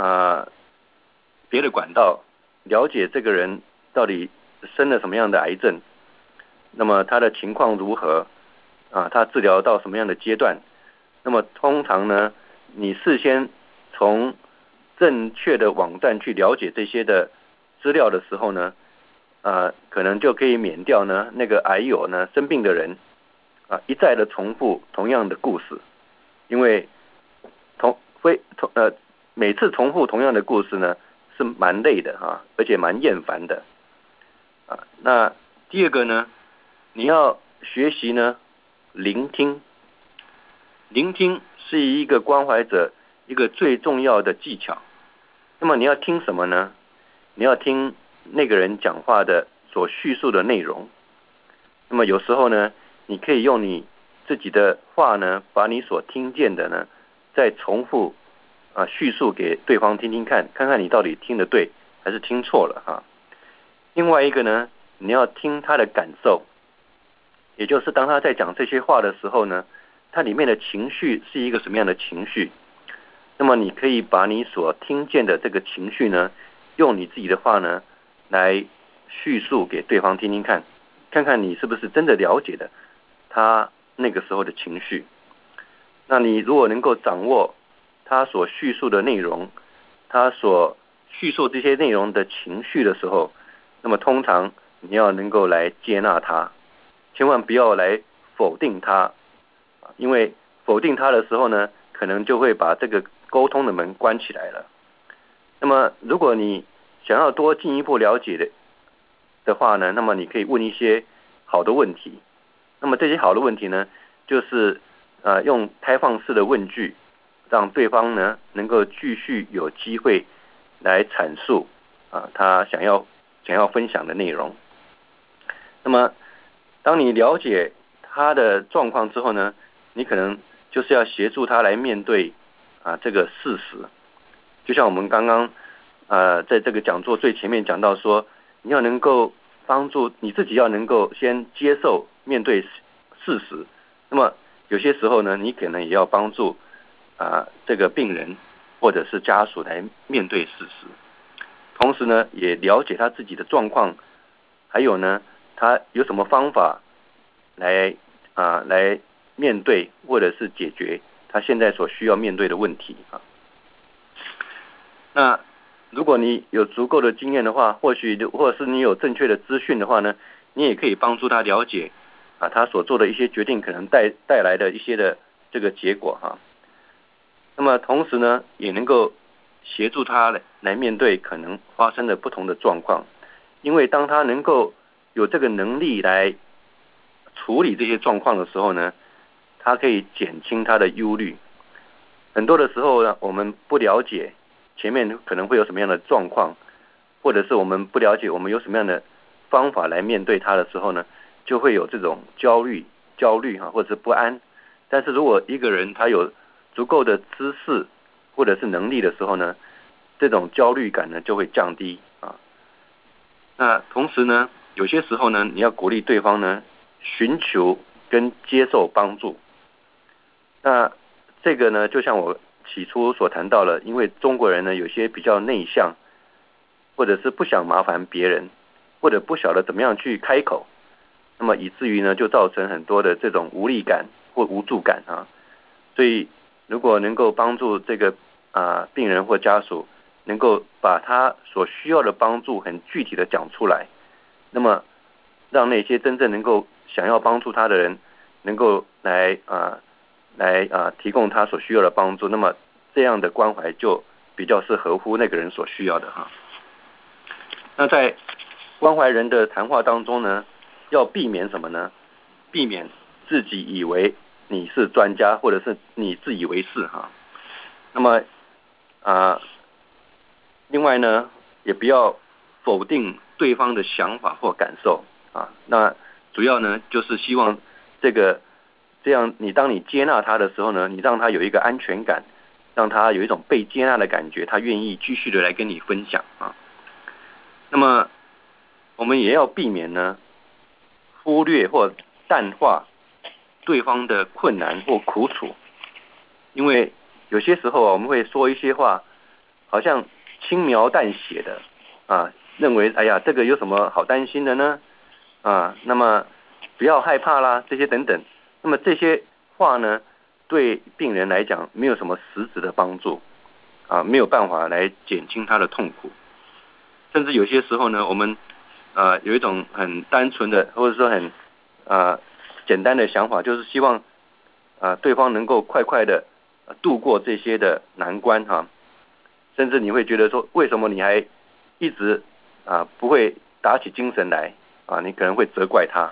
别的管道了解这个人到底生了什么样的癌症，那么他的情况如何他治疗到什么样的阶段。那么通常呢，你事先从正确的网站去了解这些的资料的时候呢，可能就可以免掉呢那个癌友呢生病的人一再的重复同样的故事，因为每次重复同样的故事呢是蛮累的而且蛮厌烦的那第二个呢，你要学习呢聆听。聆听是一个关怀者一个最重要的技巧。那么你要听什么呢？你要听那个人讲话的所叙述的内容。那么有时候呢，你可以用你自己的话呢，把你所听见的呢，再重复叙述给对方听听看，看看你到底听得对还是听错了另外一个呢，你要听他的感受，也就是当他在讲这些话的时候呢，它里面的情绪是一个什么样的情绪？那么你可以把你所听见的这个情绪呢，用你自己的话呢，来叙述给对方听听看，看看你是不是真的了解的他那个时候的情绪。那你如果能够掌握他所叙述的内容，他所叙述这些内容的情绪的时候，那么通常你要能够来接纳他，千万不要来否定他。因为否定他的时候呢，可能就会把这个沟通的门关起来了。那么如果你想要多进一步了解的话呢，那么你可以问一些好的问题。那么这些好的问题呢，就是用开放式的问句，让对方呢能够继续有机会来阐述他想要分享的内容。那么当你了解他的状况之后呢，你可能就是要协助他来面对这个事实。就像我们刚刚在这个讲座最前面讲到说，你要能够帮助你自己，要能够先接受面对事实。那么有些时候呢，你可能也要帮助这个病人或者是家属来面对事实，同时呢也了解他自己的状况，还有呢他有什么方法来面对或者是解决他现在所需要面对的问题那如果你有足够的经验的话，或者是你有正确的资讯的话呢，你也可以帮助他了解他所做的一些决定可能带来的一些的这个结果那么同时呢，也能够协助他来面对可能发生的不同的状况。因为当他能够有这个能力来处理这些状况的时候呢，他可以减轻他的忧虑。很多的时候呢，我们不了解前面可能会有什么样的状况，或者是我们不了解我们有什么样的方法来面对它的时候呢，就会有这种焦虑或者是不安。但是如果一个人他有足够的知识或者是能力的时候呢，这种焦虑感呢就会降低那同时呢，有些时候呢，你要鼓励对方呢寻求跟接受帮助。那这个呢，就像我起初所谈到了，因为中国人呢有些比较内向，或者是不想麻烦别人，或者不晓得怎么样去开口，那么以至于呢就造成很多的这种无力感或无助感所以如果能够帮助这个病人或家属能够把他所需要的帮助很具体的讲出来，那么让那些真正能够想要帮助他的人能够来提供他所需要的帮助，那么这样的关怀就比较是合乎那个人所需要的那在关怀人的谈话当中呢，要避免什么呢？避免自己以为你是专家，或者是你自以为是哈。那么另外呢，也不要否定对方的想法或感受啊。那主要呢，就是希望这样，当你接纳他的时候呢，你让他有一个安全感，让他有一种被接纳的感觉，他愿意继续的来跟你分享啊。那么我们也要避免呢，忽略或淡化对方的困难或苦楚，因为有些时候我们会说一些话，好像轻描淡写的啊，认为哎呀，这个有什么好担心的呢？啊，那么不要害怕啦，这些等等。那么这些话呢，对病人来讲没有什么实质的帮助啊，没有办法来减轻他的痛苦。甚至有些时候呢，我们有一种很单纯的，或者说很简单的想法，就是希望对方能够快快的度过这些的难关哈。甚至你会觉得说，为什么你还一直不会打起精神来啊？你可能会责怪他。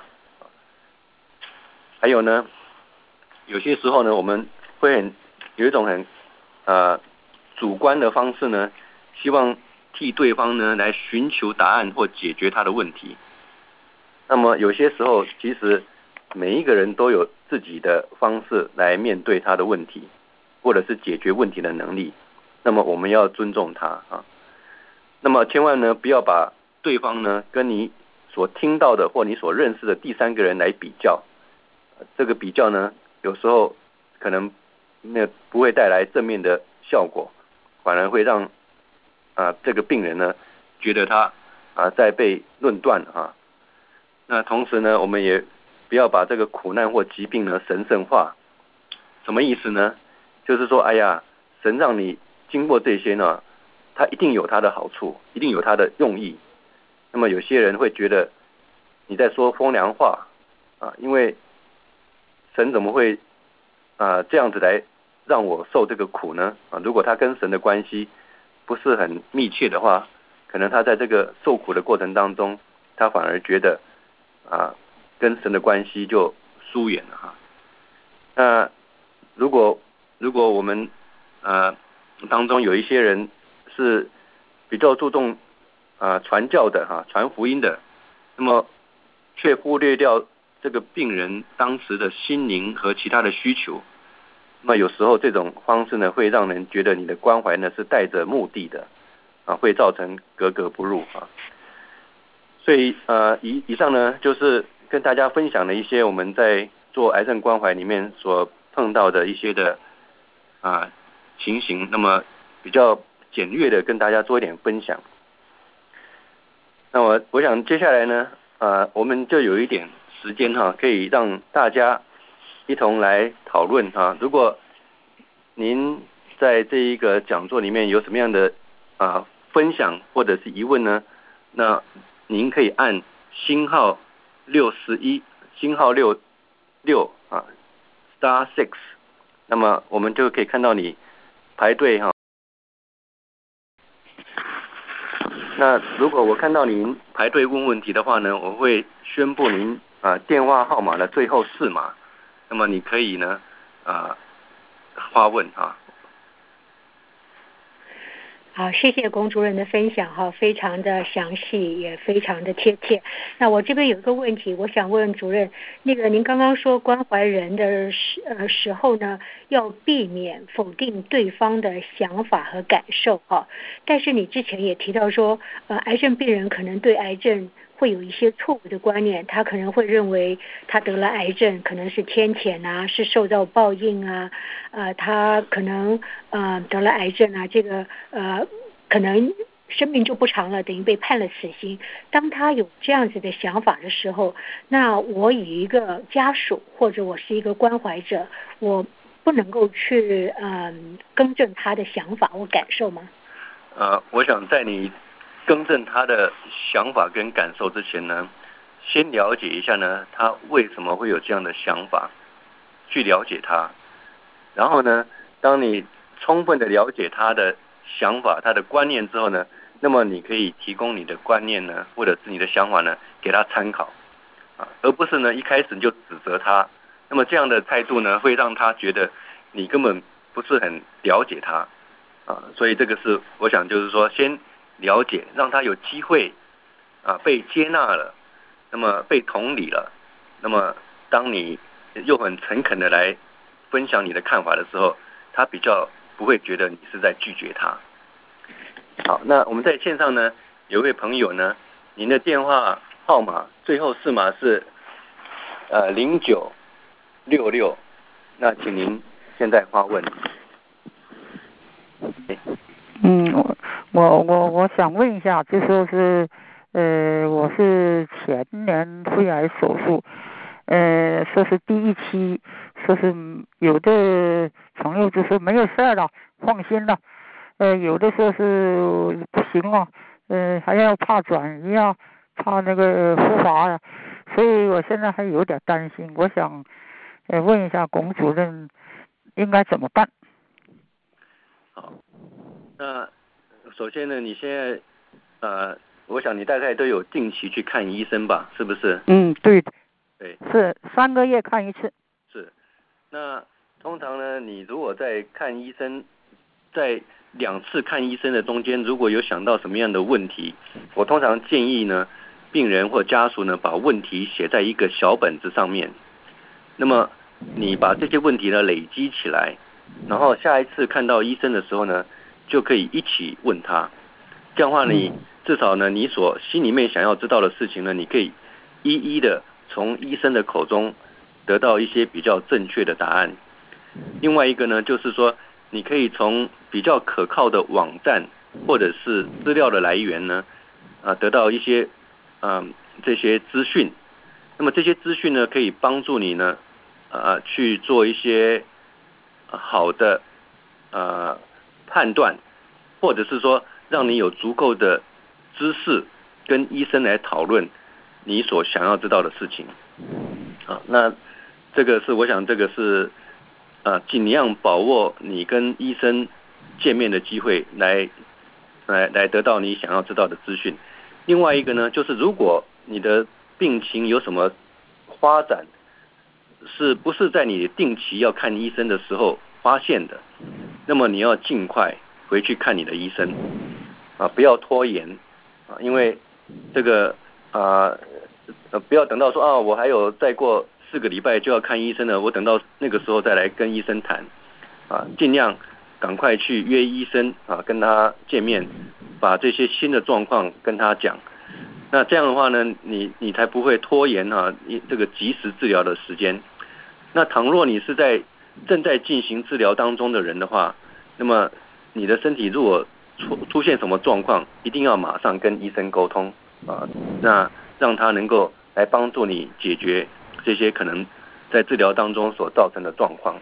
还有呢，有些时候呢，我们会有一种很主观的方式呢，希望替对方呢来寻求答案或解决他的问题。那么有些时候，其实每一个人都有自己的方式来面对他的问题，或者是解决问题的能力。那么我们要尊重他啊。那么千万呢，不要把对方呢跟你所听到的或你所认识的第三个人来比较。这个比较呢，有时候可能不会带来正面的效果，反而会让这个病人呢觉得他在被论断啊。那同时呢，我们也不要把这个苦难或疾病呢神圣化。什么意思呢？就是说，哎呀，神让你经过这些呢，他一定有他的好处，一定有他的用意。那么有些人会觉得你在说风凉话啊，因为神怎么会这样子来让我受这个苦呢？啊，如果他跟神的关系不是很密切的话，可能他在这个受苦的过程当中，他反而觉得跟神的关系就疏远了哈。那如果我们当中有一些人是比较注重传教的哈，传福音的，那么却忽略掉这个病人当时的心灵和其他的需求，那么有时候这种方式呢，会让人觉得你的关怀呢是带着目的的会造成格格不入啊。所以以上呢，就是跟大家分享了一些我们在做癌症关怀里面所碰到的一些的情形，那么比较简略的跟大家做一点分享。那我想接下来呢，我们就有一点时间可以让大家一同来讨论如果您在这一个讲座里面有什么样的分享或者是疑问呢，那您可以按星号61，星号66star 6，那么我们就可以看到你排队那如果我看到您排队问问题的话呢，我会宣布您电话号码的最后4码，那么你可以呢发问好，谢谢龚主任的分享非常的详细，也非常的贴切。那我这边有一个问题，我想问主任，您刚刚说关怀人的时候呢，要避免否定对方的想法和感受但是你之前也提到说，癌症病人可能对癌症会有一些错误的观念，他可能会认为他得了癌症可能是天谴是受到报应他可能得了癌症这个可能生命就不长了，等于被判了死刑。当他有这样子的想法的时候，那我以一个家属或者我是一个关怀者，我不能够去更正他的想法或感受吗？ 我想在你更正他的想法跟感受之前呢，先了解一下呢，他为什么会有这样的想法，去了解他。然后呢，当你充分的了解他的想法、他的观念之后呢， 那么你可以提供你的观念呢，或者是你的想法呢，给他参考而不是呢一开始你就指责他。那么这样的态度呢，会让他觉得你根本不是很了解他所以这个是我想就是说，先了解，让他有机会被接纳了，那么被同理了，那么当你又很诚恳的来分享你的看法的时候，他比较不会觉得你是在拒绝他。好，那我们在线上呢，有位朋友呢，您的电话号码最后4码是0966，那请您现在发问。 我想问一下，就说是我是前年肺癌手术，说是第一期，说是有的朋友就说没有事了，放心了，有的说是不行了，还要怕转移啊，怕那个复发呀，所以我现在还有点担心，我想问一下龚主任应该怎么办？ 好，那首先呢，你现在我想你大概都有定期去看医生吧，是不是？ 对， 是 3个月看一次。 是，那通常呢，你如果在看医生，在2次看医生的中间，如果有想到什么样的问题，我通常建议呢，病人或家属呢，把问题写在一个小本子上面。那么你把这些问题呢累积起来，然后下一次看到医生的时候呢，就可以一起问他。这样的话你至少呢，你所心里面想要知道的事情呢，你可以一一的从医生的口中得到一些比较正确的答案。另外一个呢，就是说你可以从比较可靠的网站或者是资料的来源呢，得到一些这些资讯。那么这些资讯呢，可以帮助你呢去做一些好的判断，或者是说让你有足够的知识跟医生来讨论你所想要知道的事情那这个是我想这个是尽量把握你跟医生见面的机会来得到你想要知道的资讯。另外一个呢，就是如果你的病情有什么发展，是不是在你定期要看医生的时候发现的，那么你要尽快回去看你的医生不要拖延因为这个不要等到说我还有再过4个礼拜就要看医生了，我等到那个时候再来跟医生谈尽量赶快去约医生跟他见面，把这些新的状况跟他讲。那这样的话呢，你才不会拖延这个及时治疗的时间。那倘若你是正在进行治疗当中的人的话，那么你的身体如果出现什么状况，一定要马上跟医生沟通那让他能够来帮助你解决这些可能在治疗当中所造成的状况。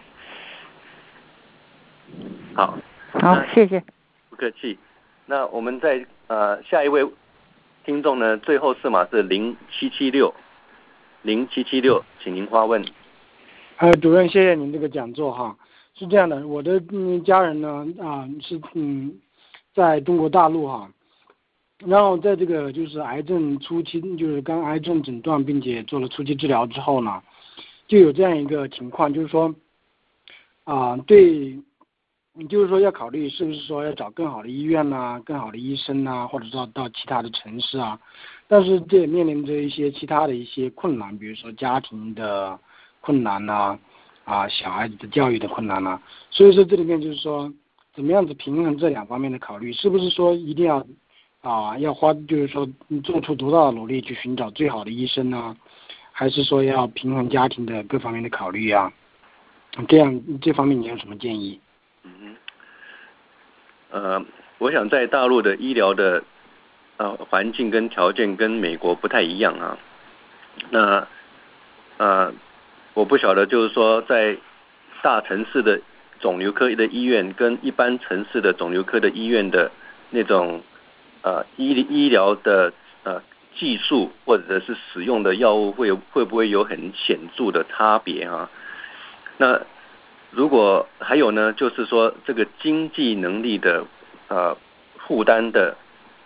好， 谢谢。 不客气。那我们在下一位听众呢，最后4码是0776，请您发问。 主任，谢谢您这个讲座哈。是这样的，我的家人呢是在中国大陆哈，然后在这个就是癌症初期，就是刚癌症诊断并且做了初期治疗之后呢，就有这样一个情况，就是说对，就是说要考虑是不是说要找更好的医院呐、更好的医生呐、或者说到其他的城市但是这也面临着一些其他的一些困难，比如说家庭的困难小孩子的教育的困难所以说这里面就是说怎么样子平衡这2方面的考虑，是不是说一定要要花，就是说做出多大的努力去寻找最好的医生还是说要平衡家庭的各方面的考虑这方面你有什么建议？ 我想在大陆的医疗的环境跟条件跟美国不太一样那我不晓得就是说在大城市的肿瘤科的医院跟一般城市的肿瘤科的医院的那种医疗的技术或者是使用的药物会不会有很显著的差别那如果还有呢，就是说这个经济能力的负担的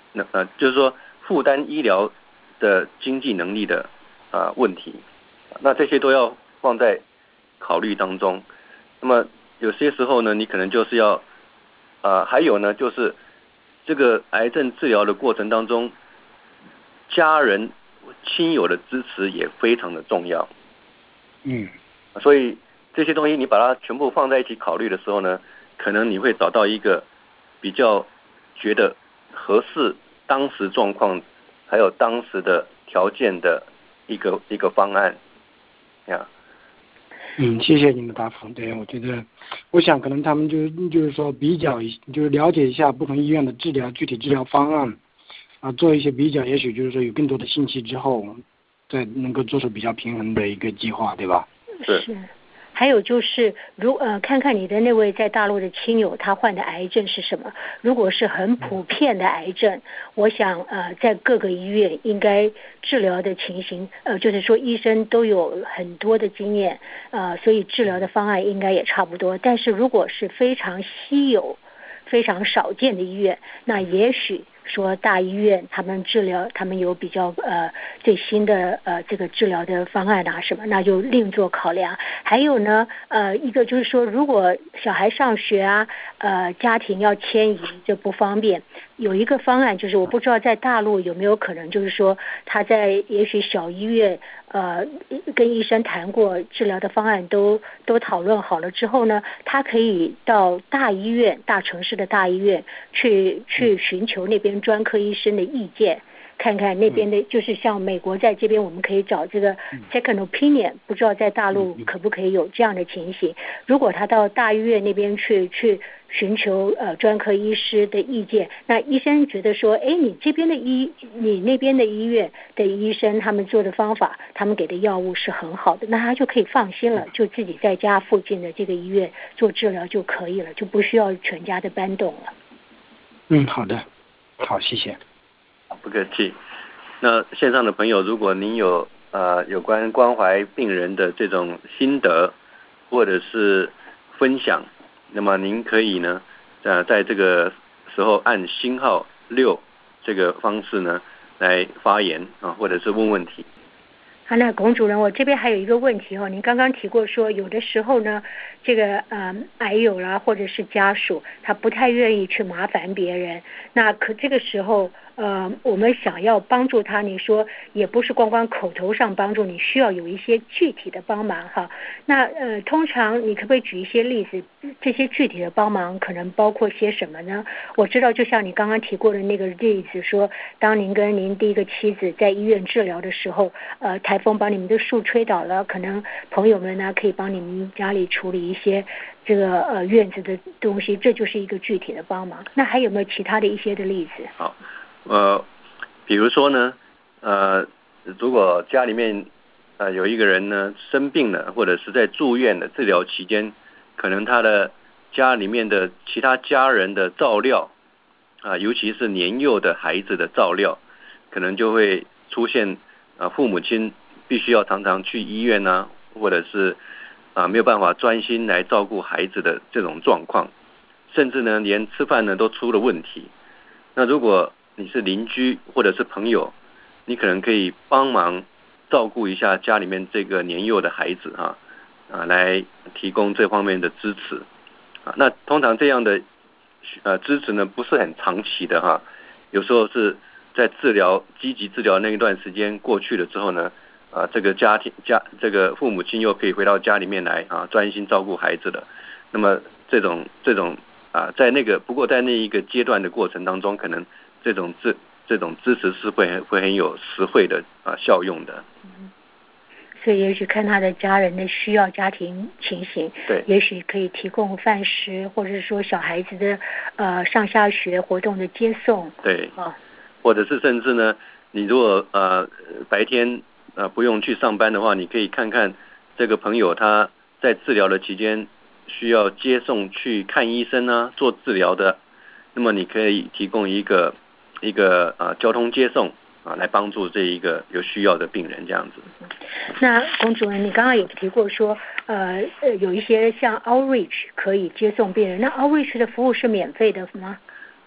就是说负担医疗的经济能力的问题，那这些都要放在考虑当中。那么有些时候呢，你可能就是要还有呢，就是这个癌症治疗的过程当中，家人亲友的支持也非常的重要。所以这些东西你把它全部放在一起考虑的时候呢，可能你会找到一个比较觉得合适当时状况还有当时的条件的一个方案呀。 谢谢您的答复。对，我想可能他们就是说比较就是了解一下不同医院的具体治疗方案做一些比较，也许就是说有更多的信息之后，再能够做出比较平衡的一个计划，对吧？ 是。还有就是，看看你的那位在大陆的亲友，他患的癌症是什么？如果是很普遍的癌症，我想在各个医院应该治疗的情形，就是说医生都有很多的经验，所以治疗的方案应该也差不多。但是如果是非常稀有、非常少见的医院，那也许说大医院他们治疗，他们有比较最新的这个治疗的方案什么，那就另做考量。还有呢一个就是说，如果小孩上学家庭要迁移就不方便，有一个方案就是我不知道在大陆有没有可能，就是说他在也许小医院跟医生谈过治疗的方案都讨论好了之后呢，他可以到大医院、大城市的大医院去寻求那边专科医生的意见，看看那边的，就是像美国在这边我们可以找这个 second opinion， 不知道在大陆可不可以有这样的情形。如果他到大医院那边去寻求专科医师的意见，那医生觉得说，你这边的你那边的医院的医生他们做的方法，他们给的药物是很好的，那他就可以放心了，就自己在家附近的这个医院做治疗就可以了，就不需要全家的搬动了。 好的，好，谢谢。 不客气。那线上的朋友，如果您有有关关怀病人的这种心得或者是分享，那么您可以呢在这个时候按星号6这个方式呢来发言或者是问问题。 好，那龚主任，我这边还有一个问题您刚刚提过说，有的时候呢，这个癌友啦或者是家属，他不太愿意去麻烦别人，那可这个时候我们想要帮助他，你说也不是光口头上帮助，你需要有一些具体的帮忙那通常你可不可以举一些例子？这些具体的帮忙可能包括些什么呢？我知道就像你刚刚提过的那个例子说，当您跟您第一个妻子在医院治疗的时候，台风把你们的树吹倒了，可能朋友们呢可以帮你们家里处理一些这个院子的东西，这就是一个具体的帮忙。那还有没有其他的一些的例子？ 好，比如说呢如果家里面有一个人呢生病了，或者是在住院的治疗期间，可能他的家里面的其他家人的照料尤其是年幼的孩子的照料，可能就会出现父母亲必须要常常去医院或者是没有办法专心来照顾孩子的这种状况，甚至呢连吃饭呢都出了问题。那如果你是邻居或者是朋友，你可能可以帮忙照顾一下家里面这个年幼的孩子来提供这方面的支持那通常这样的支持呢不是很长期的有时候是在积极治疗那一段时间过去了之后呢这个这个父母亲又可以回到家里面来专心照顾孩子了。那么这种在不过在那一个阶段的过程当中，可能这种支持是会很有实惠的效用的。 所以也许看他的家人的需要、家庭情形， 对， 也许可以提供饭食，或者是说小孩子的上下学活动的接送， 对或者是甚至呢，你如果白天不用去上班的话，你可以看看这个朋友他在治疗的期间需要接送去看医生做治疗的，那么你可以提供一个交通接送来帮助这一个有需要的病人这样子。 那龚主任，你刚刚有提过说有一些像 outreach 可以接送病人，那 outreach 的服务是免费的吗？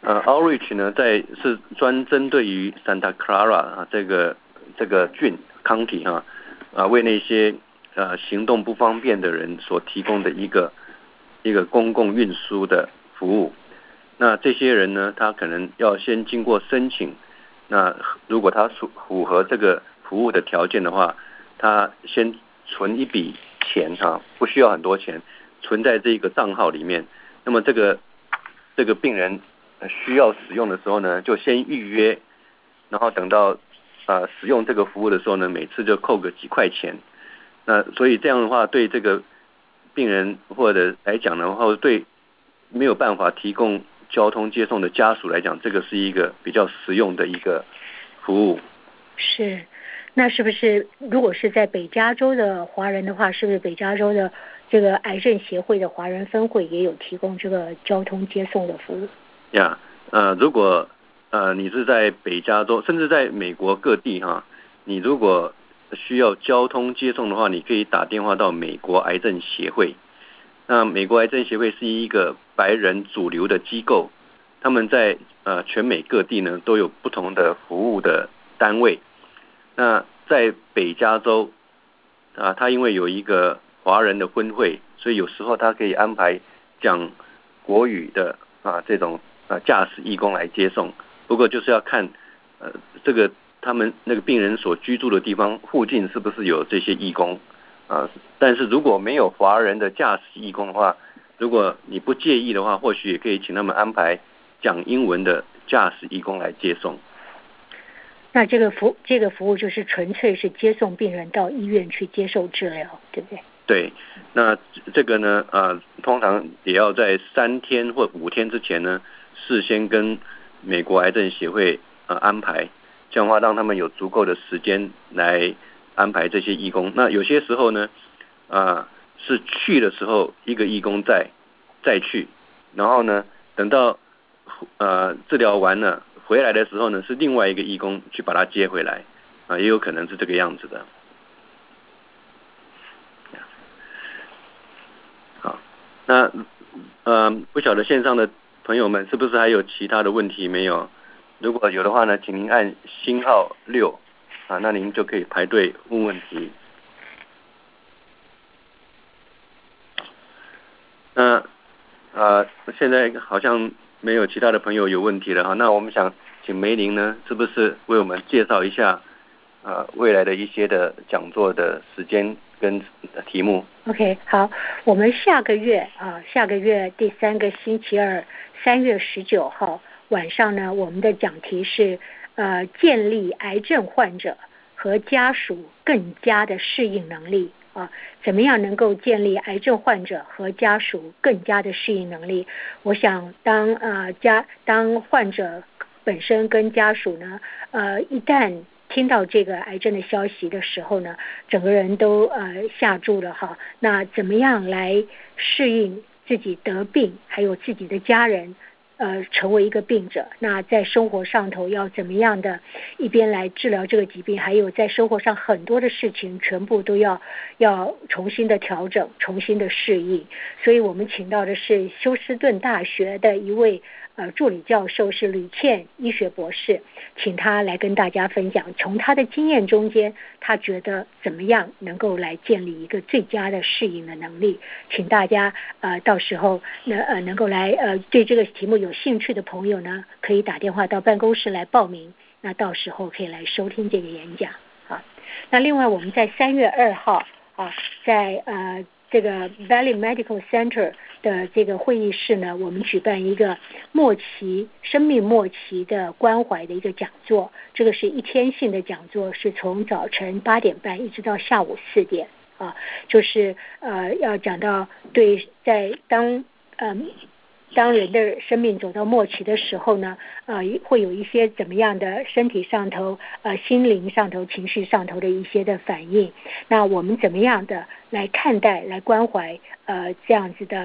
Outreach 呢是专针对于 Santa Clara 啊这个郡 County 为那些行动不方便的人所提供的一个公共运输的服务。那这些人呢，他可能要先经过申请，那如果他符合这个服务的条件的话，他先存一笔钱不需要很多钱，存在这个账号里面。那么这个病人需要使用的时候呢，就先预约，然后等到使用这个服务的时候呢，每次就扣个几块钱。那所以这样的话，对这个病人或者来讲的话，对没有办法提供交通接送的家属来讲，这个是一个比较实用的一个服务。 是，那是不是如果是在北加州的华人的话，是不是北加州的这个癌症协会的华人分会也有提供这个交通接送的服务？ 如果你是在北加州，甚至在美国各地你如果需要交通接送的话，你可以打电话到美国癌症协会。那美国癌症协会是一个白人主流的机构，他们在全美各地呢都有不同的服务的单位。那在北加州他因为有一个华人的分会，所以有时候他可以安排讲国语的这种驾驶义工来接送。不过就是要看这个他们那个病人所居住的地方附近是不是有这些义工但是如果没有华人的驾驶义工的话，如果你不介意的话，或许也可以请他们安排讲英文的驾驶义工来接送。 那这个服务就是纯粹是接送病人到医院去接受治疗，对不对？ 对，那这个呢通常也要在3天或5天之前呢，事先跟美国癌症协会安排，这样的话让他们有足够的时间来安排这些义工。那有些时候呢是去的时候一个义工再去，然后呢等到治疗完了回来的时候呢，是另外一个义工去把他接回来也有可能是这个样子的。好，那不晓得线上的朋友们是不是还有其他的问题没有？如果有的话呢，请您按星号6那您就可以排队问问题。那现在好像没有其他的朋友有问题了那我们想请梅玲呢，是不是为我们介绍一下未来的一些的讲座的时间跟题目？ OK， 好，我们下个月第3个星期二3月19号晚上呢，我们的讲题是建立癌症患者和家属更加的适应能力怎么样能够建立癌症患者和家属更加的适应能力？我想当患者本身跟家属呢一旦听到这个癌症的消息的时候呢，整个人都吓住了那怎么样来适应自己得病，还有自己的家人成为一个病者？那在生活上头要怎么样的一边来治疗这个疾病，还有在生活上很多的事情全部都要重新的调整，重新的适应。所以我们请到的是休斯顿大学的一位助理教授，是吕倩医学博士，请他来跟大家分享从他的经验中间他觉得怎么样能够来建立一个最佳的适应的能力。请大家到时候能够来对这个题目有兴趣的朋友呢，可以打电话到办公室来报名，那到时候可以来收听这个演讲那另外我们在3月2号在这个 Valley Medical Center 的这个会议室呢，我们举办一个生命末期的关怀的一个讲座，这个是1天性的讲座，是从早晨8点半一直到下午4点就是要讲到在当人的生命走到末期的时候呢会有一些怎么样的身体上头心灵上头情绪上头的一些的反应，那我们怎么样的来看待来关怀这样子的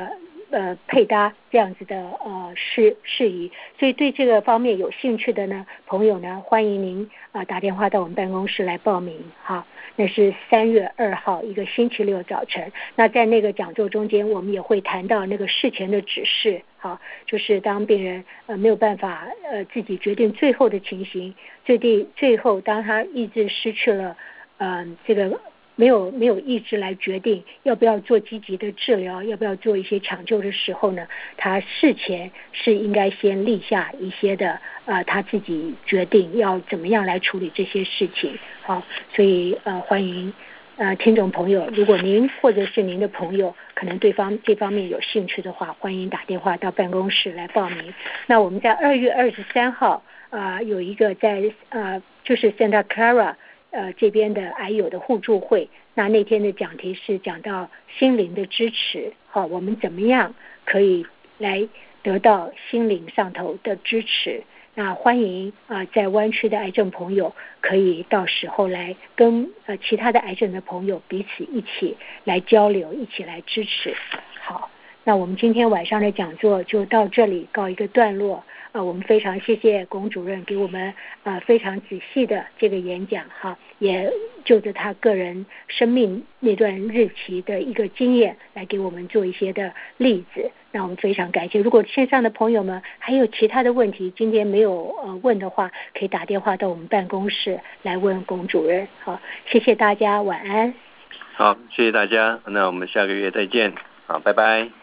配搭这样子的事宜。所以对这个方面有兴趣的呢朋友呢，欢迎您打电话到我们办公室来报名哈。那是3月2号一个星期六早晨。那在那个讲座中间，我们也会谈到那个事前的指示，好，就是当病人没有办法自己决定最后的情形，最后当他意志失去了，这个没有意志来决定要不要做积极的治疗，要不要做一些抢救的时候呢，他事前是应该先立下一些的他自己决定要怎么样来处理这些事情。好，所以欢迎听众朋友，如果您或者是您的朋友可能这方面有兴趣的话，欢迎打电话到办公室来报名。那我们在2月23号有一个在就是 Santa Clara这边的癌友的互助会，那天的讲题是讲到心灵的支持，好，我们怎么样可以来得到心灵上头的支持。那欢迎在湾区的癌症朋友可以到时候来跟其他的癌症的朋友彼此一起来交流，一起来支持。好，那我们今天晚上的讲座就到这里告一个段落。我们非常谢谢龚主任给我们非常仔细的这个演讲哈，也就着他个人生命那段日期的一个经验来给我们做一些的例子。那我们非常感谢。如果线上的朋友们还有其他的问题今天没有问的话，可以打电话到我们办公室来问龚主任。好，谢谢大家，晚安。 好，谢谢大家，那我们下个月再见。好，拜拜。